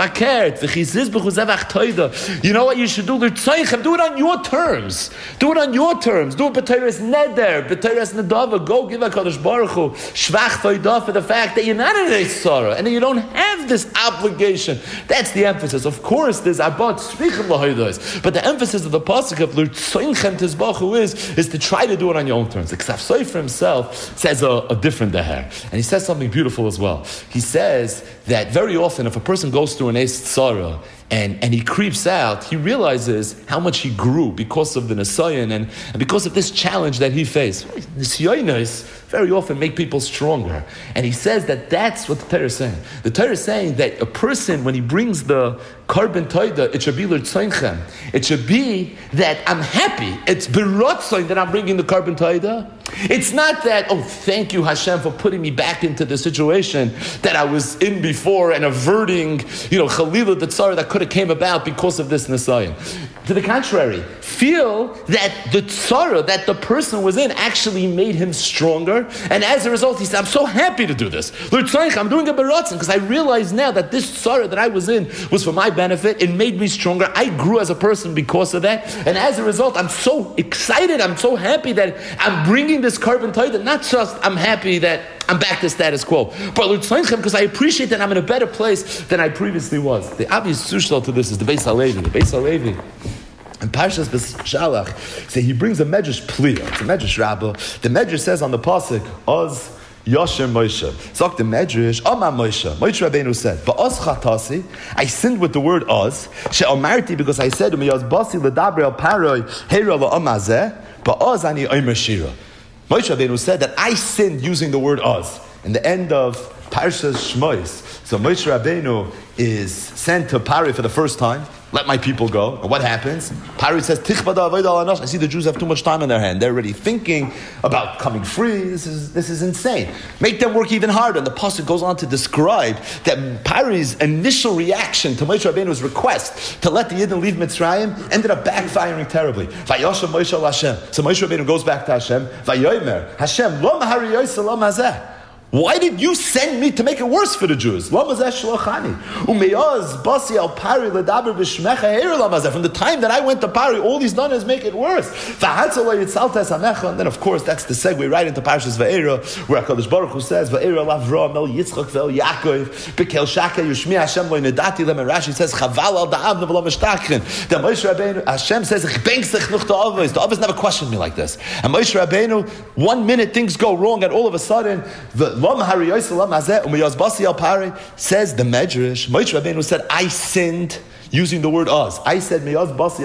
You know what you should do? Do it on your terms. Do it on your terms. Do it b'Torah's neder, b'Torah's nedava. Go give HaKadosh Baruch Hu shvach v'Eidah for the fact that you're not in an Eisara and that you don't have this obligation. That's the emphasis. Of course, there's abat svichim l'hoidos, but the emphasis of the pasuk of l'tzoinchem tizbachu is is to try to do it on your own terms. The Ksav Sofer himself says a, a different deher, and he says something beautiful as well. He says that very often, if a person goes through an Eis Tzara and, and he creeps out, he realizes how much he grew because of the Nisayon and, and because of this challenge that he faced. Nisyonos very often make people stronger. And he says that that's what the Torah is saying. The Torah is saying that a person, when he brings the carbon toida, it should be l'tzoinchem. It should be that I'm happy. It's berotzoin that I'm bringing the carbon toida. It's not that, oh, thank you, Hashem, for putting me back into the situation that I was in before and averting, you know, Chalila the tzara that could have came about because of this Nisayon. To the contrary, feel that the tzara that the person was in actually made him stronger, and as a result, he said, I'm so happy to do this. I'm doing a berotzen because I realize now that this tzara that I was in was for my benefit. It made me stronger. I grew as a person because of that, and as a result, I'm so excited. I'm so happy that I'm bringing this carbon toida. Not just I'm happy that I'm back to status quo, but because I appreciate that I'm in a better place than I previously was. The obvious sushtal to this is the Beis Halevi. The Beis Halevi. And Parshas B'Shalach, say he brings a medrash pliya. It's a medrash rabba. The medrash says on the pasuk, Oz Yosher Moshe. Zok the medrash, Amar Moshe. Moshe Rabbeinu said, Ba'oz chatasi, I sinned with the word Oz. She'omarti, because I said, U'miyaz basi l'daber al paroi heira la'amazeh, Ba'oz ani omer shira. Moshe Rabbeinu said that I sinned using the word Oz. In the end of Parshas Shmois, so Moshe Rabbeinu is sent to Pari for the first time. Let my people go. And what happens? Pari says, I see the Jews have too much time on their hand. They're already thinking about coming free. This is this is insane. Make them work even harder. And the pasuk goes on to describe that Pari's initial reaction to Moshe Rabbeinu's request to let the Yidden leave Mitzrayim ended up backfiring terribly. Vayoshem Moshe al Hashem. So Moshe Rabbeinu goes back to Hashem. Vayomer Hashem lo mahari yosel lo mazeh. Why did you send me to make it worse for the Jews? From the time that I went to Pari, all he's done is make it worse. And then, of course, that's the segue right into Parshas Va'era, where HaKadosh Baruch Hu says, Va'era Lavra, Mel Yitzchak, Vel Yaakov, Bekel Shaka, Yushmi Hashem, Lo Nedati Lem, and Rashi says, Chaval al Da'av, Nevel Mishtachrin. Then Moshe Rabbeinu, Hashem says, Ich benk sich noch to Avos. The Avos never questioned me like this. And Moshe Rabbeinu, one minute things go wrong, and all of a sudden, the says the Medrash, Moshe Rabbeinu said, I sinned using the word Oz. I said, I'm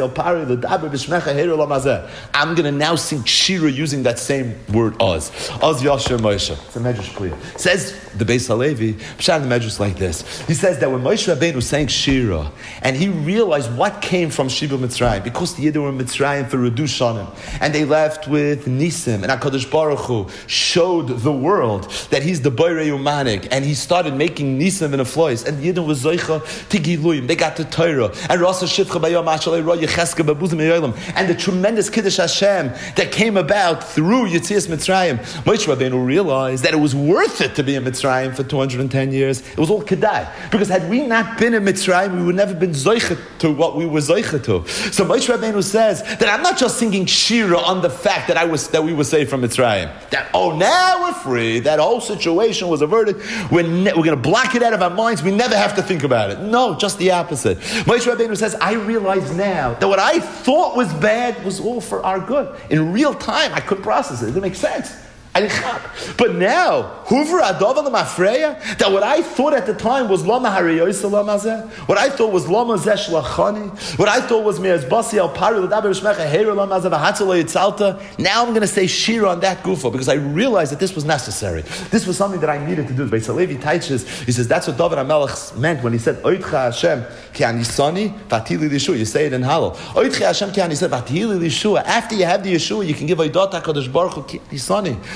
going to now sing Shira using that same word Oz. Oz Yasher Moshe. It's a Medrash clear. Says the Beis Halevi, Pshat the Medrash like this. He says that when Moshe Rabbeinu sang Shira, and he realized what came from Shiva Mitzrayim, because the Yidden were in Mitzrayim for Redu Shanim, and they left with Nisim, and HaKadosh Baruch Hu showed the world that he's the Boirei Umanik, and he started making Nisim and Aflois, and the Yidden was Zoicha Tigiluyim. They got to Torah. And Rasa Shivcha Bayom Ashalei Ro Yecheska Babuzim Yoilam, and the tremendous Kiddush Hashem that came about through Yetzias Mitzrayim. Moshe Rabbeinu realized that it was worth it to be in Mitzrayim for two hundred ten years. It was all Kedai. Because had we not been in Mitzrayim, we would never been Zoicha to what we were Zoicha to. So Moshe Rabbeinu says that I'm not just singing Shira on the fact that I was that we were saved from Mitzrayim. That, oh, now we're free. That whole situation was averted. We're, ne- we're going to block it out of our minds. We never have to think about it. No, just the opposite. Moshe Rabbeinu says, I realize now that what I thought was bad was all for our good. In real time, I couldn't process it. It didn't make sense. I didn't chap. But now, Hoover Adova Lamafreya, that what I thought at the time was Lama Hariyosa Lamazeh, what I thought was Lama Zesh Lachani, what I thought was Meaz Basi Al Pari Ladaber Shmecha Hera Lamazeh Vahatzalo Yitzalta. Now I'm going to say Shira on that Gufa because I realized that this was necessary. This was something that I needed to do. Beis Halevi teaches, he says that's what David HaMelech meant when he said Oitcha Hashem Ki Anisani Vatili Lishua. You say it in Halal. Oitcha Hashem Ki Anisani Vatili Lishua. After you have the Yeshua, you can give Oidat HaKadosh Baruch Hu Ki Anisani.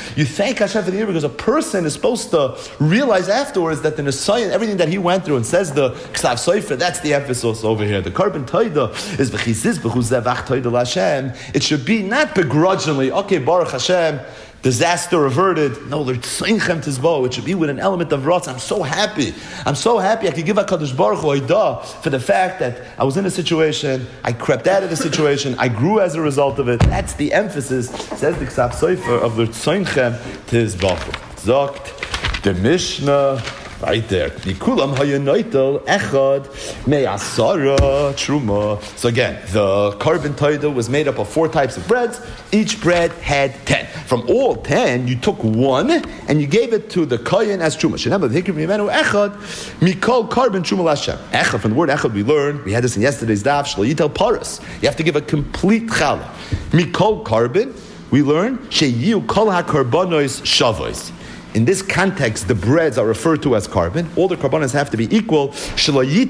You thank Hashem for the year because a person is supposed to realize afterwards that the Nisayan, everything that he went through, and says the Ksav Sofer, that's the emphasis over here. The carbon Taida is v'chiziz b'chuzevach Taida l'Hashem. It should be not begrudgingly, okay, Baruch Hashem, disaster averted. No, they're tzeinchem tizbo. It should be with an element of rotz. I'm so happy. I'm so happy I could give HaKadosh Baruch Hu Haidah for the fact that I was in a situation, I crept out of the situation, I grew as a result of it. That's the emphasis, says the Ksav Sofer, of the tzeinchem tizbo. Zokt the Mishnah. Right there. Nikulam hayanoitel echad me'asara truma. So again, the carbon taida was made up of four types of breads. Each bread had ten. From all ten, you took one and you gave it to the kohen as truma. Shenema v'hikrim yimenu echad mikol carbon truma l'Hashem. Echad, from the word echad we learned, we had this in yesterday's daf, shlo yitel paras. You have to give a complete challah. Mikol carbon, we learned, sheyiu kol ha-karbonos shavos. In this context, the breads are referred to as carbon. All the carbonas have to be equal. So you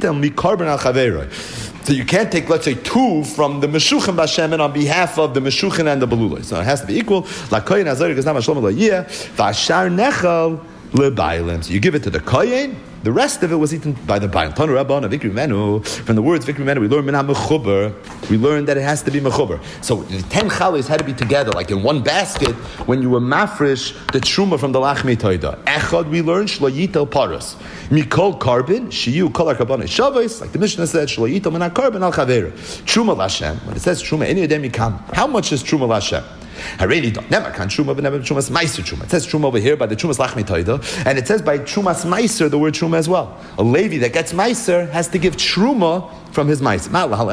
can't take, let's say, two from the Meshuchem Bashemen on behalf of the Meshuchem and the Belulai. So it has to be equal. So you give it to the kohen. The rest of it was eaten by the Baal. From the words Vikri Menu, we learn Minha Mechuber. We learned that it has to be Mechuber. So the ten chalis had to be together, like in one basket, when you were mafresh the truma from the Lachmi Toida. Echad, we learned Shlo Yitel Paras. Mikol carbon, Shiyu Kol HaKarbon Shavos, like the Mishnah said, Shlo Yitel Min HaKarbon Al Chavera. Truma Lashem. When it says Truma, any of them Mikam. How much is Truma Lashem? Haredi don't never can truma, but never trumas meiser truma. It says truma over here by the trumas lachmi toida, and it says by trumas meiser the word truma as well. A Levi that gets meiser has to give truma from his meiser.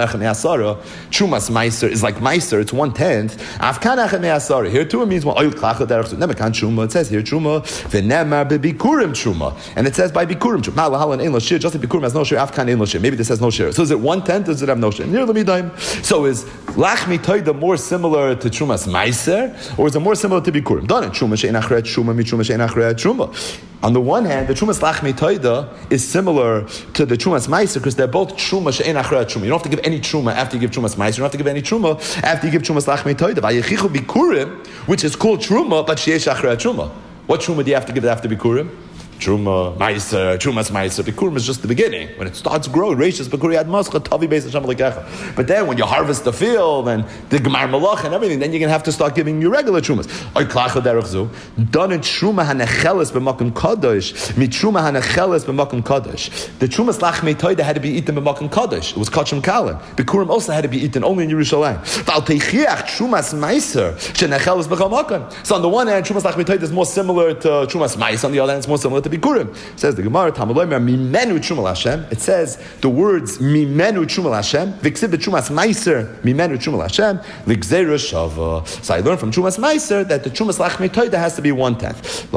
Trumas meiser is like meiser; it's one tenth. Afkan echem me'asara. Here too it means well oil klachot derech. Never can truma. It says here truma v'nemar bebikurim truma, and it says by bikurim truma. Malahalan ein lo shir. Just like bikurim has no shir, afkan ein lo shir. Maybe this has no shir. So is it one tenth? Or does it have no shir? Near the midaim. So is lachmi toida more similar to trumas meiser? Or is it more similar to Bikurim? Done it. Truma she'en achret truma, mi truma she'en achret truma. On the one hand, the Trumas Lachmi Toida is similar to the Trumas Meiser because they're both Truma she'en achret truma. You don't have to give any truma after you give Trumas Meiser. You don't have to give any truma after you give Trumas Lachmi Toida. Vayechichu Bikurim, which is called truma, but she'esh achret truma. What truma do you have to give after Bikurim? Truma, Meiser, Trumas Meiser. Bikurim is just the beginning. When it starts growing, Reishis, Bikuri Ad Mascha, Tavi Beis Hashem Lekecha. But then when you harvest the field and the Gemar Malach and everything, then you're going to have to start giving your regular Trumas. Oy Klacha Derech Zu. Done in Truma HaNecheles B'Makom Kadosh, Mi Truma HaNecheles B'Makom Kadosh. The Trumas Lachmei Toida had to be eaten B'Makom Kadosh. It was Kachim Kalim. Bikurim also had to be eaten only in Yerushalayim. Val Teichiach Trumas Meiser, Shenecheles B'Chol Makom. So on the one hand, Trumas Lachmei Toida is more similar to Trumas Meiser. On the other hand, it's more similar to Bikurim. Says the Gemara, Mimenu Trumal Hashem. It says the words Mimenu Trumal Hashem, Viksib Trumas Meiser, Mimenu Trumal Hashem, Vigzera Shava. So I learned from Trumas Meiser that the Trumas Lachmei Toida has to be one tenth. So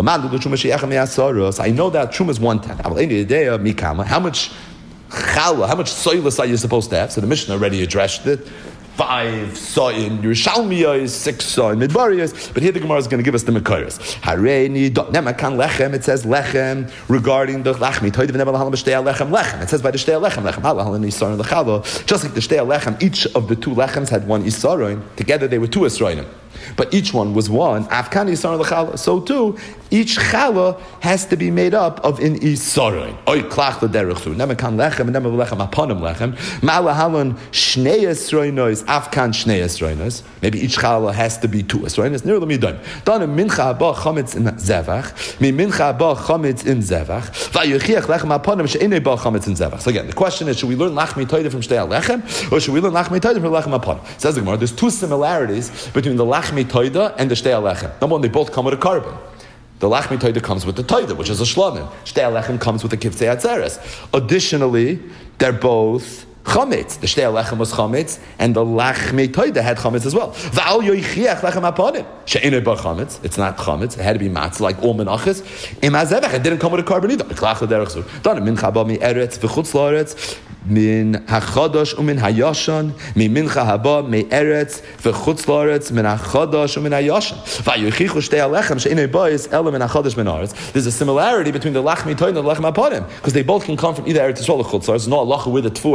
I know that Trumas is one tenth. How much challah, how much soilus are you supposed to have? So the Mishnah already addressed it. Five sayin, Yerushalmiya is six sayin, Midbariyas, but here the Gemara is going to give us the Mekayos. Hareini dot nemakan lechem. It says lechem regarding the lachmi. Toiv never lahalam b'shtei lechem lechem. It says by the shtei lechem lechem. Halahalan isaron lechalo. Just like the shtei lechem, each of the two lechems had one isaron. Together they were two isroinim. But each one was one. Afkan isaron lechala. So too, each chala has to be made up of an isaron. Oy klach l'derech. Nemakan lechem and never lechem aponim lechem. Malahalan shnei isroinos. Afkan shnei esroinos. Maybe each challah has to be two esroinos. Near the midon. Done a mincha haba chametz in zevach. Mi mincha haba chametz in zevach. Vayuchiach lechem aponim she'enei ba chametz in zevach. So again, the question is: should we learn lachmi toida from shtei lechem, or should we learn lachmi toida from lechem aponim? Says the Gemara. There's two similarities between the lachmi toida and the shtei lechem. Number one, they both come with a carbon. The lachmi toida comes with the toida, which is a shlamim. Shtei lechem comes with the kivtzei atzeres. Additionally, they're both chametz. The shtei lechem was chametz, and the lachmei toida had chametz as well. Va'al yoichiach lechem aponim she'enei bar chametz. It's not chametz. It had to be matzah like all menachas. Im hazevach. It didn't come with a carbon either. Klach l'derech zur. Done min chaba mi eretz v'chutz la'aretz min hachadosh umin hayashan min mincha haba mi eretz v'chutz la'aretz min hachadosh umin hayashan va'yoichichu shtei lechem she'enei bar is ela min hachadosh min aretz. There's a similarity between the lachmei toida and the lechem aponim because they both can come from either Eretz Yisrael or chutz la'aretz. No halacha where the tefua has to come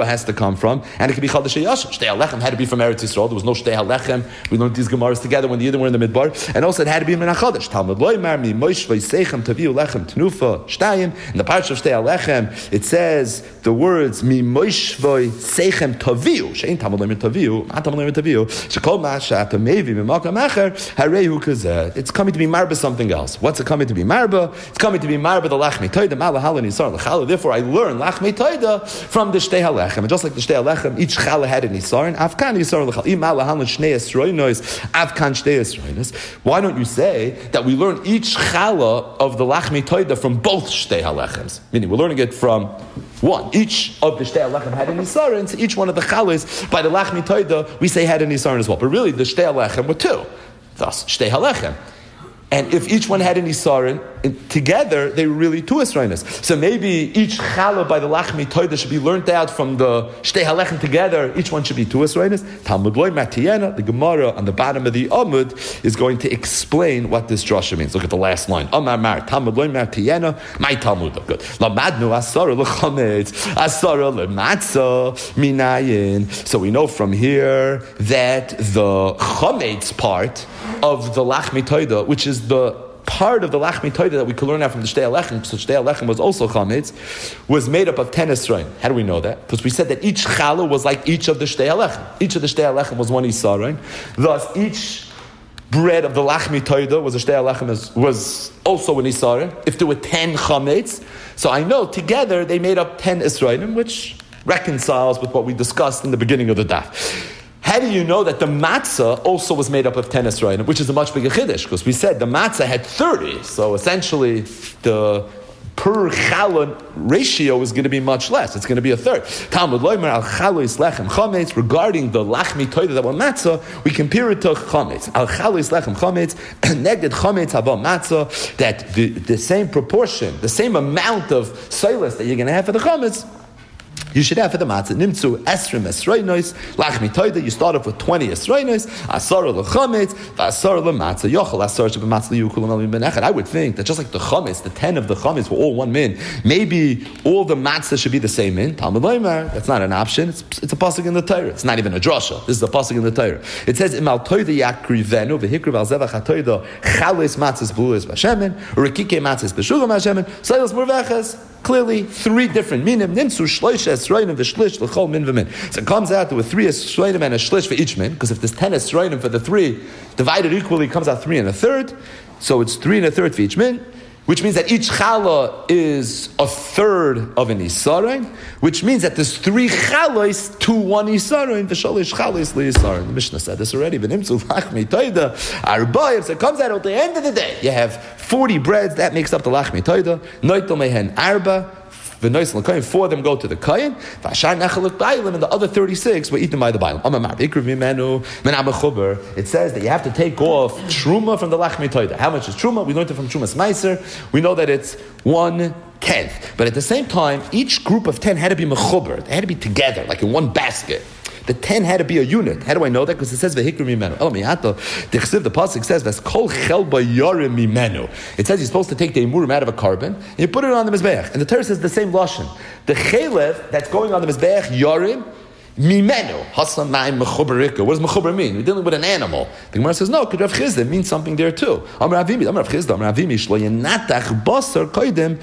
come from, and it could be Chadash Yashim. Shtei HaLechem had to be from Eretz Yisrael. There was no Shtei HaLechem. We learned these Gemaras together when the Yidden were in the Midbar, and also it had to be Min HaChadash. Talmud Loymar mi Moshe v'Seichem taviu lechem tenufa shtayim. In the Parsha of Shtei HaLechem, it says the words mi Moshe v'Seichem taviu. Shein Talmud Loymar taviu. Not Talmud Loymar taviu. Shekol masha atamevi mimakam acher harehu kazeh. It's coming to be marba something else. What's it coming to be marba? It's coming to be marba the lachmei toida malahala nisar lechala. Therefore, I learn lachmei toida from the Shtei HaLechem. And just like the Shtei HaLechem, each chala had an isar, and afkan isar lechala. Im malahala shnei esroinos, afkan shtei esroinos. Why don't you say that we learn each chala of the lachmei toida from both Shtei HaLechems? Meaning, we're learning it from one. Each of the Shtei HaLechem had an isar, and so each one of the chalas by the lachmei toida we say had an isar as well. But really, the Shtei HaLechem were two. Thus, Shtei HaLechem. And if each one had an isarin, together they were really two esrainas. So maybe each challah by the lachmi toida should be learned out from the Shtei HaLechem together. Each one should be two esrainas. Talmud Loy Matiyana, the Gemara on the bottom of the Amud, is going to explain what this drasha means. Look at the last line. Amar Mar Talmud Loy Matiyana, my Talmud. Good. Lamadnu asara lechametz, asara lematza minayin. So we know from here that the chametz part of the lachmi toida, which is the part of the lachmi toida that we could learn out from the Shtei HaLechem, so Shtei HaLechem was also chametz, was made up of ten esrayim. How do we know that? Because we said that each challah was like each of the Shtei HaLechem. Each of the Shtei HaLechem was one isarin. Thus, each bread of the lachmi toida was a Shtei HaLechem was also an isarin. If there were ten chametz, so I know together they made up ten esrayim, which reconciles with what we discussed in the beginning of the daf. How do you know that the matzah also was made up of ten esrayim, which is a much bigger chiddush? Because we said the matzah had thirty, so essentially the per challah ratio is going to be much less. It's going to be a third. Talmud Loimer al chalois lechem chametz. Regarding the lachmi toida that were matzah, we compare it to chametz. Al chalois lechem chametz neged chametz haba matzah. That the, the same proportion, the same amount of silas that you're going to have for the chametz, you should have for the matzah. Nimtzu esrim esroinos lachmi toida. You start off with twenty esroinos. Asara lechametz, asara lematzah. Yochel asara shebematzah liyukulam elim benechad. I would think that just like the chametz, the ten of the chametz were all one min. Maybe all the matzah should be the same min. Talmud Loimer. That's not an option. It's, it's a pasuk in the Torah. It's not even a drasha. This is a pasuk in the Torah. It says imal toida yakrivenu v'hikriv al zevach hatoida chales matzas b'luas b'shemen urikike matzas b'shugam b'shemen saylas murveches. Clearly, three different minim. Nimtzu shloish esroinim v'shlish l'chol min v'min. So it comes out with three esroinim and a shlish for each min, because if there's ten esroinim for the three, divided equally comes out three and a third. So it's three and a third for each min, which means that each challah is a third of an isarin, which means that there's three challahs to one isarin. V'shalish challahs li'isarin. The Mishnah said this already. V'nimtzu lachmi toida arba'im. So it comes out at the end of the day. You have forty breads, that makes up the lachmi toida. Noitel mehen arba. V'noisel l'koyin, four of them go to the koyin. V'ashar nechel l'baylim, and the other thirty-six were eaten by the baylim. Amamar ikriv mimenu men amachuber. It says that you have to take off truma from the lachmi toida. How much is truma? We learned it from Trumas Meiser. We know that it's one tenth. But at the same time, each group of ten had to be mechuber. They had to be together, like in one basket. The ten had to be a unit. How do I know that? Because it says v'hikru mimenu. El mihato. The chesiv, the pasuk says that's kol chelba yarim mimenu. It says you're supposed to take the imurim out of a carbon and you put it on the mizbeach. And the Torah says the same lashon. The chelev that's going on the mizbeach yarim mimenu hasam ma'im mechuberika. What does mechuber mean? We're dealing with an animal. The Gemara says no. Could Rav Chizda means something there too? Amar Avimi. Amar Rav Chizda. Amar Avimi shlo yenatach basar koydem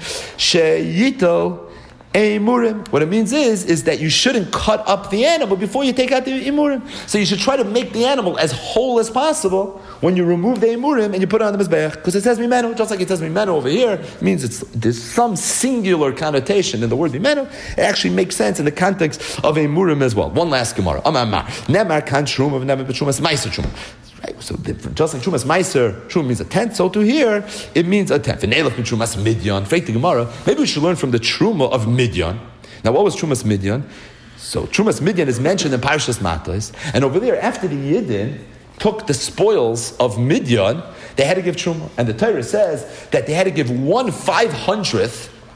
sheyitel. Imurim. What it means is, is that you shouldn't cut up the animal before you take out the imurim. So you should try to make the animal as whole as possible when you remove the imurim and you put it on the mizbeach. Because it says mimenu, just like it says mimenu over here, it means it's, there's some singular connotation in the word mimenu. It actually makes sense in the context of imurim as well. One last gemara. Amar nemar kan shrum of never b'shumas meiser shrum. Right, so just like Trumas Meiser, Truma means a tenth, so to here, it means a tenth. V'neilach min Trumas Midyan. Freit the Gemara, maybe we should learn from the Truma of Midyan. Now, what was Trumas Midyan? So, Trumas Midyan is mentioned in Parshas Matos, and over there, after the Yidden took the spoils of Midyan, they had to give Truma. And the Torah says that they had to give one five hundredth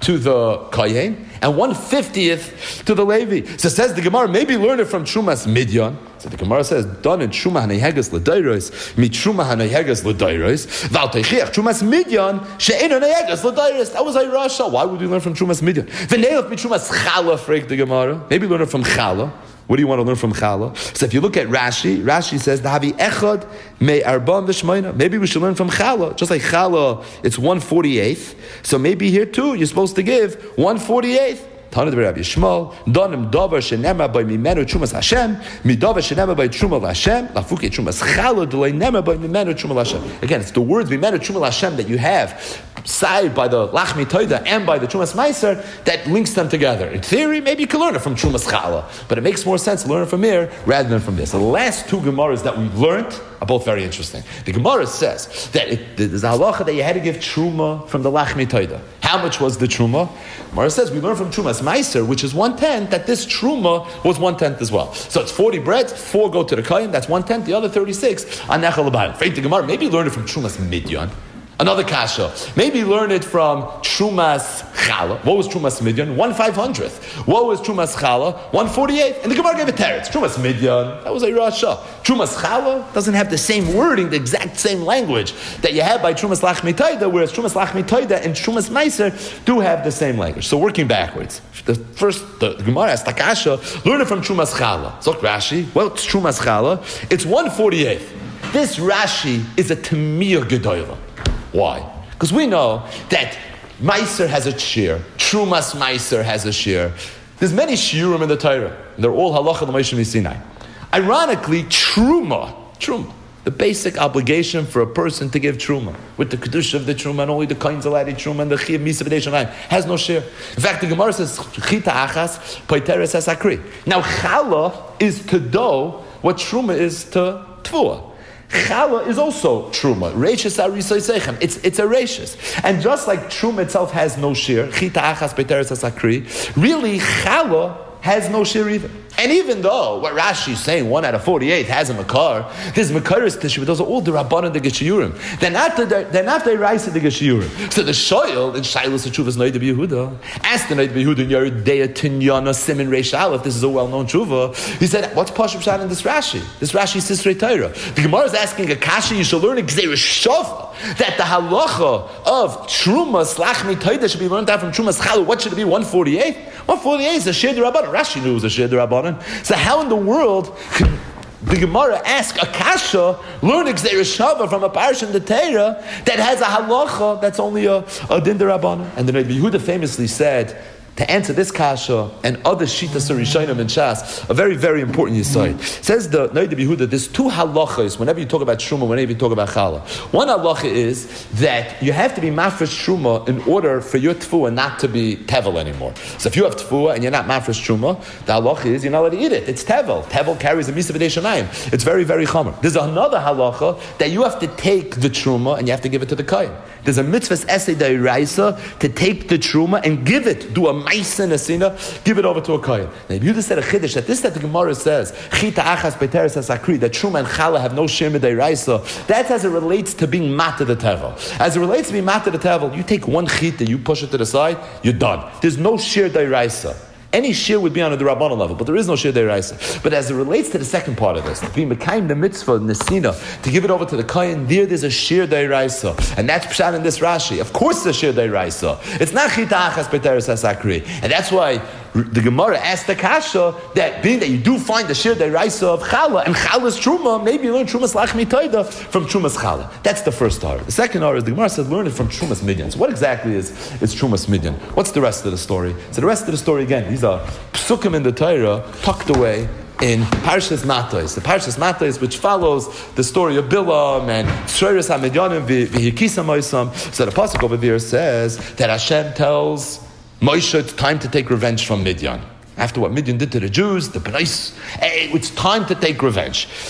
to the Kayin, and one fiftieth to the Levi. So says the Gemara, maybe learn it from Trumas Midyan. So the Gemara says, done in Truma Hanehegas L'Dairos, Mi Truma Hanehegas L'Dairos, Val Teichiach, Trumas Midyan, She'en Hanehegas L'Dairos. That was a Rasha. Why would we learn from Trumas Midyan? V'neilach Mi Trumas Chala, freak the Gemara. Maybe learn it from Chala. What do you want to learn from Chala? So if you look at Rashi, Rashi says, Dahavi Echad Me Arban V'Shmeina. Maybe we should learn from Chala. Just like Chala, it's one forty-eighth. So maybe here too, you're supposed to give one forty-eith. Tana de Rabbi Yishmael, Donim Davar Shenema by Mimenu Trumas Hashem, Midavar Shenema by Truma Hashem, Lafuke Trumas Chala Delay Nema by Mimenu Truma Hashem. Again, it's the words Mimenu Truma Hashem that you have side by the Lachmi Toida and by the Trumas Meiser that links them together. In theory, maybe you can learn it from Trumas Chala, but it makes more sense to learn it from here rather than from this. So the last two Gemaras that we've learned are both very interesting. The Gemara says that it, there's a halacha that you had to give Truma from the Lachmi Toida. How much was the Truma? Gemara says we learn from Trumas Meiser, which is one tenth, that this Truma was one tenth as well. So it's forty breads, four go to the Kayin, that's one tenth, the other thirty-six on Nechel Abayim. Faith the Gemara, maybe learn it from Trumas Midyan. Another kasha. Maybe learn it from Trumas Chala. What was Trumas Midyan? One five hundredth. What was Trumas Chala? One forty-eighth. And the Gemara gave a teretz. Trumas Midyan, that was a Rasha. Trumas Chala doesn't have the same wording, the exact same language that you have by Trumas Lachmi Toida, whereas Trumas Lachmi Toida and Trumas Meiser do have the same language. So working backwards. The first, the, the Gemara asks Takasha, learn it from Trumas Chala. So Rashi, well, it's Trumas Chala. It's one forty-eighth. This Rashi is a Tamiyah Gedoyla. Why? Because we know that Meiser has a shir, Trumas Meiser has a shir. There's many shiurim in the Torah. They're all halacha l'Moshe Sinai. Ironically, Truma, Truma, the basic obligation for a person to give Truma, with the kedusha of the Truma and only the kinds of ladi Truma and the chiyav misa v'dei shamayim, has no share. In fact, the Gemara says chita achas poiteres asakri. Now chala is to dough what Truma is to tvua. Chala is also truma. Reishis arisay seichem. It's it's a reishis, and just like truma itself has no shir, chita achas beteres asakri. Really, chala has no shir either. And even though what Rashi is saying, one out of forty-eight has a makar, this makar is tissue, but those are all the rabbanon the geshiurim. They're not the they're not the rice of the geshiurim. So the shoyel in Shilas Tshuvas Noid Yehuda asked the Noid Yehuda in Yeridea Tinyana Simin Reish Aleph. This is a well-known tshuva. He said, "What's Pashup Shan in this Rashi? This Rashi is Sisrei Torah." The Gemara is asking a kasha. You should learn a Gzeir Shova that the halacha of Trumas Lachmi Toida should be learned out from Trumas Chala. What should it be? one forty-eight. one forty-eight is a Shir Rabbanon. Rashi knew it was a Shir Rabbanon. So how in the world could the Gemara ask a kasha, learn Gzeir Shava from a parish in the Torah that has a halacha that's only a, a din d'Rabbanan? And the Rebbe Yehuda famously said, to answer this kasha and other shitas Rishonim and Shas, a very, very important yesod. Says the Noid Yehuda, there's two halachas whenever you talk about Truma, whenever you talk about Chala. One halacha is that you have to be mafresh Truma in order for your tefua not to be tevel anymore. So if you have tefua and you're not mafresh Truma, the halacha is you're not allowed to eat it. It's tevel. Tevel carries a misa v'dei shamayim. It's very, very chomer. There's another halacha that you have to take the Truma and you have to give it to the kohen. There's a mitzvah's essay da'iraisa to take the Truma and give it, do a Maisa Nesina, give it over to a kohen. Now, if you just said a chiddush that this that the Gemara says, Chita Achas Beteres Asakri, that Truma and Chala have no shir midayraisa, that's as it relates to being mata the tevel. As it relates to being mata the tevel, you take one chita, you push it to the side, you're done. There's no shir dayraisa. Any shir would be on a D'Rabbanan level, but there is no shir deraisa. But as it relates to the second part of this, to be mekayim the mitzvah nesina, to give it over to the kohen, there there's a shir deraisa, and that's pshat in this Rashi. Of course, it's a shir deraisa. It's not chita achas beteres hasakri, and that's why the Gemara asked the kasha that being that you do find the shir deraisa of chala and chala's truma, maybe you learn trumas lachmi toida from trumas chala. That's the first hara. The second hara is the Gemara said learn it from trumas midyan. So what exactly is is trumas midyan? What's the rest of the story? So the rest of the story again, these are psukim in the Torah tucked away in Parshas Matos. The Parshas Matos, which follows the story of Bilam and Shreiras HaMidyanim v'Hikisa Moisam. So the pasuk over there says that Hashem tells Moshe it's time to take revenge from Midyan. After what Midyan did to the Jews, the Bnais, hey, it's time to take revenge.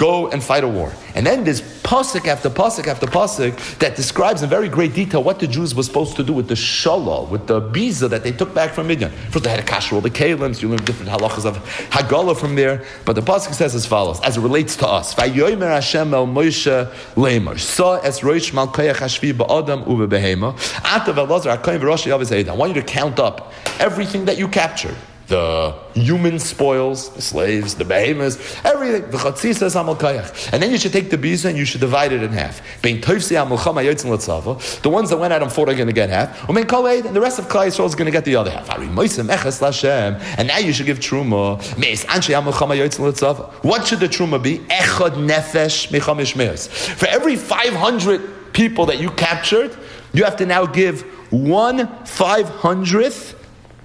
go and fight a war. And then there's pasuk after pasuk after pasuk that describes in very great detail what the Jews were supposed to do with the shalal, with the biza that they took back from Midian. First they had to kasher all the kalims, you learn different halachas of Haggalah from there, but the pasuk says as follows, as it relates to us. Vayomer Hashem el Moshe leimar, sa es roish malkayach hashvi ba'adam u'bebehema, ata v'elazar ha'kohen v'rosh yavis eidah. I want you to count up everything that you captured. The human spoils, the slaves, the behemoths, everything. And then you should take the biza and you should divide it in half. The ones that went out and fought are going to get half. And the rest of Klal Yisrael is going to get the other half. And now you should give truma. What should the truma be? For every five hundred people that you captured, you have to now give one five hundredth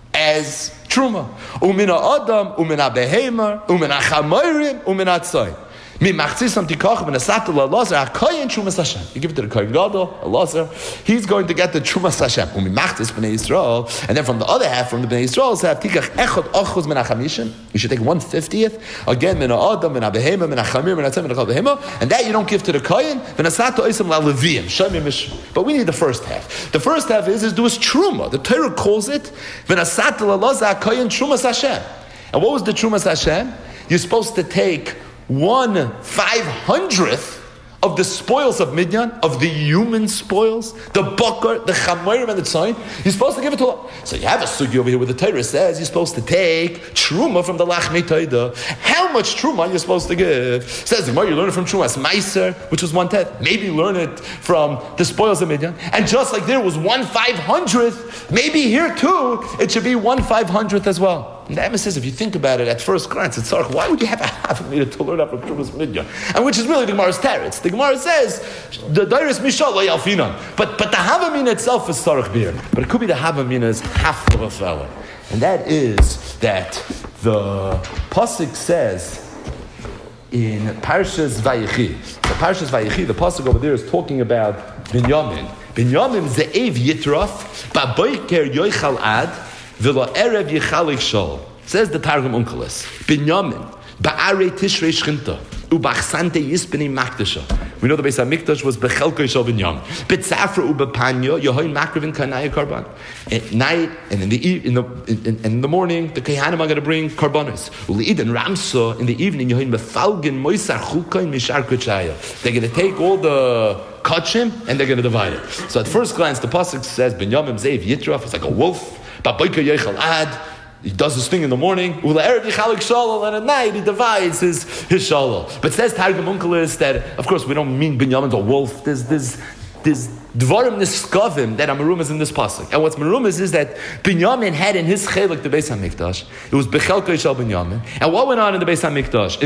as truma. Umina adam, umina behemer, umina chamayrim, umina tzay. Mi machzisam tikach v'nasatel Elazar ha'kohen trumas Hashem. You give it to the Kohen Gadol, Elazar. He's going to get the trumas Hashem. Umi machzis b'nei Yisrael, and then from the other half, from the b'nei Yisrael, have tikach echad achuz min hachamishin. You should take one fiftieth. Again, min ha'adam, min ha'behemer, min ha'chamir, min ha'tzay, min ha'behemer, and that you don't give to the Kohen. V'nasatel oisam la'leviyim. Shemim mish. But we need the first half. The first half is is do is truma. The Torah calls it v'nasatel Elazar ha'kohen trumas Hashem. And what was the trumas Hashem? You're supposed to take one five hundredth of the spoils of Midian, of the human spoils, the bakar, the chamayrim, and the tzayin. You're supposed to give it to Allah. So you have a sugi over here where the Torah says you're supposed to take truma from the lachmei toida. How much truma you're supposed to give? It says the Gemara, you learn it from trumas meiser, which was one tenth. Maybe you learn it from the spoils of Midian. And just like there was one five hundredth, maybe here too it should be one five hundredth as well. And the Emma says, if you think about it at first glance, it's like, why would you have a half a meter to learn out from Trumas Midian? And which is really the Gemara's teretz. The Gemara says, the Dairis Mishal lo yalfinan. But but the Havamina itself is Sarach Bir. But it could be the Havamina's half of a fellow. And that is that the Pasuk says in Parshas Vayechi, the Parshas Vayechi, the Pasuk over there is talking about Binyamin. Binyamin ze'ev yitraf, ba'boiker yoichal ad, V'lo erev yichalik shol. Says the Targum Onkelos. Binyamin ba'arei tishrei shchinta ubachsante yispeni makdasha. We know the Beis HaMikdash was bechelkei shol Binyamin. B'tzafra ubepanyo yohoin makrivin kanaya karban. At night and in the in the in, in the morning, the Kehanim are going to bring karbanos. Uli'idin ramsa in the evening yohoin befalgin moisar chukain mishar kuchaya. They're going to take all the kachim and they're going to divide it. So at first glance, the pasuk says Binyamin zeiv yitraf. It's like a wolf. He does his thing in the morning, and at night he divides his, his shalal. But says Targum Onkelos that, of course, we don't mean Binyamin's a wolf. There's there's there's dvarim niskavim that are merumas in this pasuk. And what's merumas is that Binyamin had in his chelik the Beis HaMikdash. It was bechelkei shel Binyamin. And what went on in the Beis HaMikdash?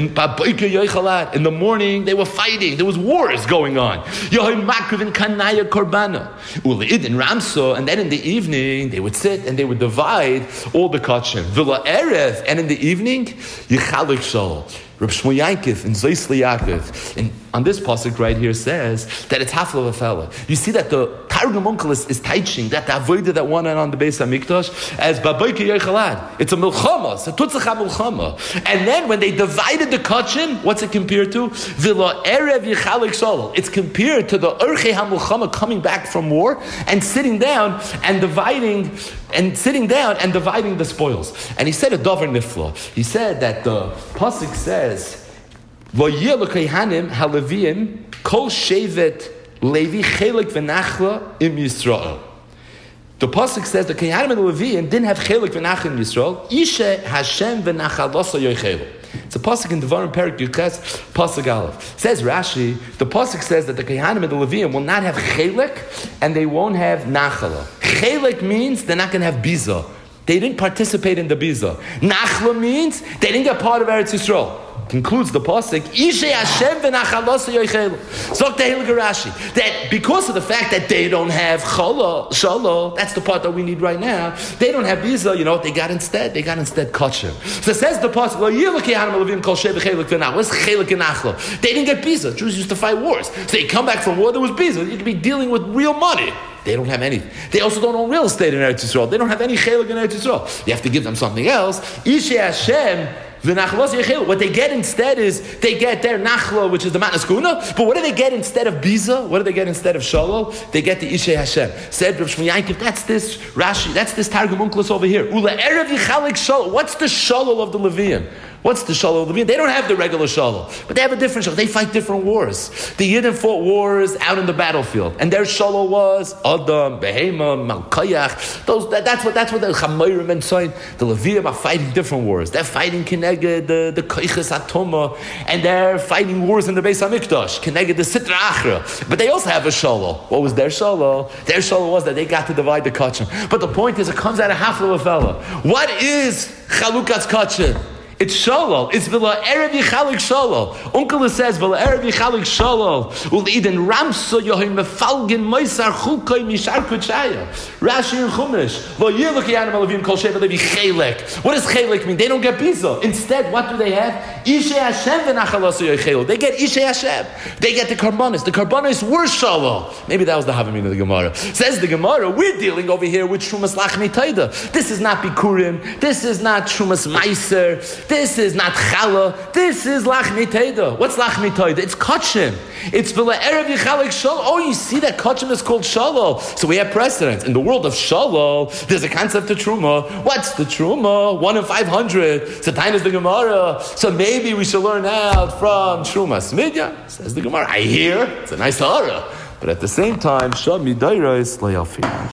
In in the morning they were fighting. There was wars going on. Yohin makrivin kanaya korbana uleidin ramso. And then in the evening they would sit and they would divide all the kachim. V'la erev. And in the evening yichalik shal. Reb Shmuel Yankov in Zoisli Yaakov, and on this pasuk right here says that it's half of a fella. You see that the Targum Onkelos is teaching that the avodah that went on the Beis HaMikdash as babayke yechalad. It's a milchama, it's a tutzacha milchama. And then when they divided the kachim, what's it compared to? V'lo erev yichalik shalal. It's compared to the urchei hamilchama coming back from war and sitting down and dividing and sitting down and dividing the spoils. And he said a davar nifla. He said that the pasuk says, "Vayeh l'kohanim haLevim kol shevet Levi chelik v'nachla im Yisrael." The pasuk says the Kohanim and the Leviim didn't have chelik v'nachla in Yisrael. Ishe Hashem v'nachalasa yochelu. It's a pasuk in Devarim Perik Yuches pasuk Aleph. Says Rashi, the pasuk says that the Kohanim and the Leviim will not have chelik and they won't have nachala. Chelik means they're not going to have biza. They didn't participate in the biza. Nachla means they didn't get part of Eretz Yisrael. Concludes the pasuk, Ishe Hashem v'nachalasa yochelu. Zok the Heilige Rashi that because of the fact that they don't have chala, shala, that's the part that we need right now. They don't have biza. You know what they got instead? They got instead kosher. So it says the pasuk, Lo yilukei hanam levim kol shev v'chelik v'nach. What's chelik and nachla? They didn't get biza. Jews used to fight wars. So they come back from war. There was biza. You could be dealing with real money. They don't have anything. They also don't own real estate in Eretz Yisrael. They don't have any chelik in Eretz Yisrael. You have to give them something else. Ishe Hashem What they get instead is they get their nachla, which is the matnas kuna. But what do they get instead of biza? What do they get instead of shalol? They get the ishay Hashem. Said Rav Shmuel Yankov, that's this Rashi, that's this Targum Onkelos over here. Ula erev yichalik shalol. What's the shalol of the Levian? What's the shalom of the Levian? They don't have the regular shalom, but they have a different shalom. They fight different wars. The Yidden fought wars out in the battlefield, and their shalom was Adam, Behema, Malkayach. Those that, that's what that's what the Chamayrim and Soin. The Levium are fighting different wars. They're fighting Keneged the the Koiches Atoma, and they're fighting wars in the Beis Hamikdash, Keneged the Sitra Achra. But they also have a shalom. What was their shalom? Their shalom was that they got to divide the kachim. But the point is, it comes out of Hafla Fella. What is Chalukat's kachim? It's shalol. It's v'la erev yichalik shalol. Uncle says v'la erev yichalik shalol. Ul'iden ramso yohim mefalgin moisar chulkoi mishar kutshaya. Rashi and Chumash. V'yiluk yanim alavim kol sheva levi chelek. What does chelek mean? They don't get pizza. Instead, what do they have? Ishay Hashem v'nachalasu yochelu. They get Ishay Hashem. They get the karbanis. The karbanis were shalol. Maybe that was the Havamina of the Gemara. Says the Gemara, we're dealing over here with Shumas Lachmi Taida. This is not Bikurim. This is not Shumas Meiser. This is not challah. This is lachmi teda. What's lachmi teda? It's kachim. It's v'la erev yichalik shalom. Oh, you see that kachim is called shalom. So we have precedence. In the world of shalom, there's a concept of truma. What's the truma? One in five hundred. So time is the Gemara. So maybe we should learn out from truma smidya. Says the Gemara. I hear. It's a nice hara. But at the same time, sham midayra is layafi.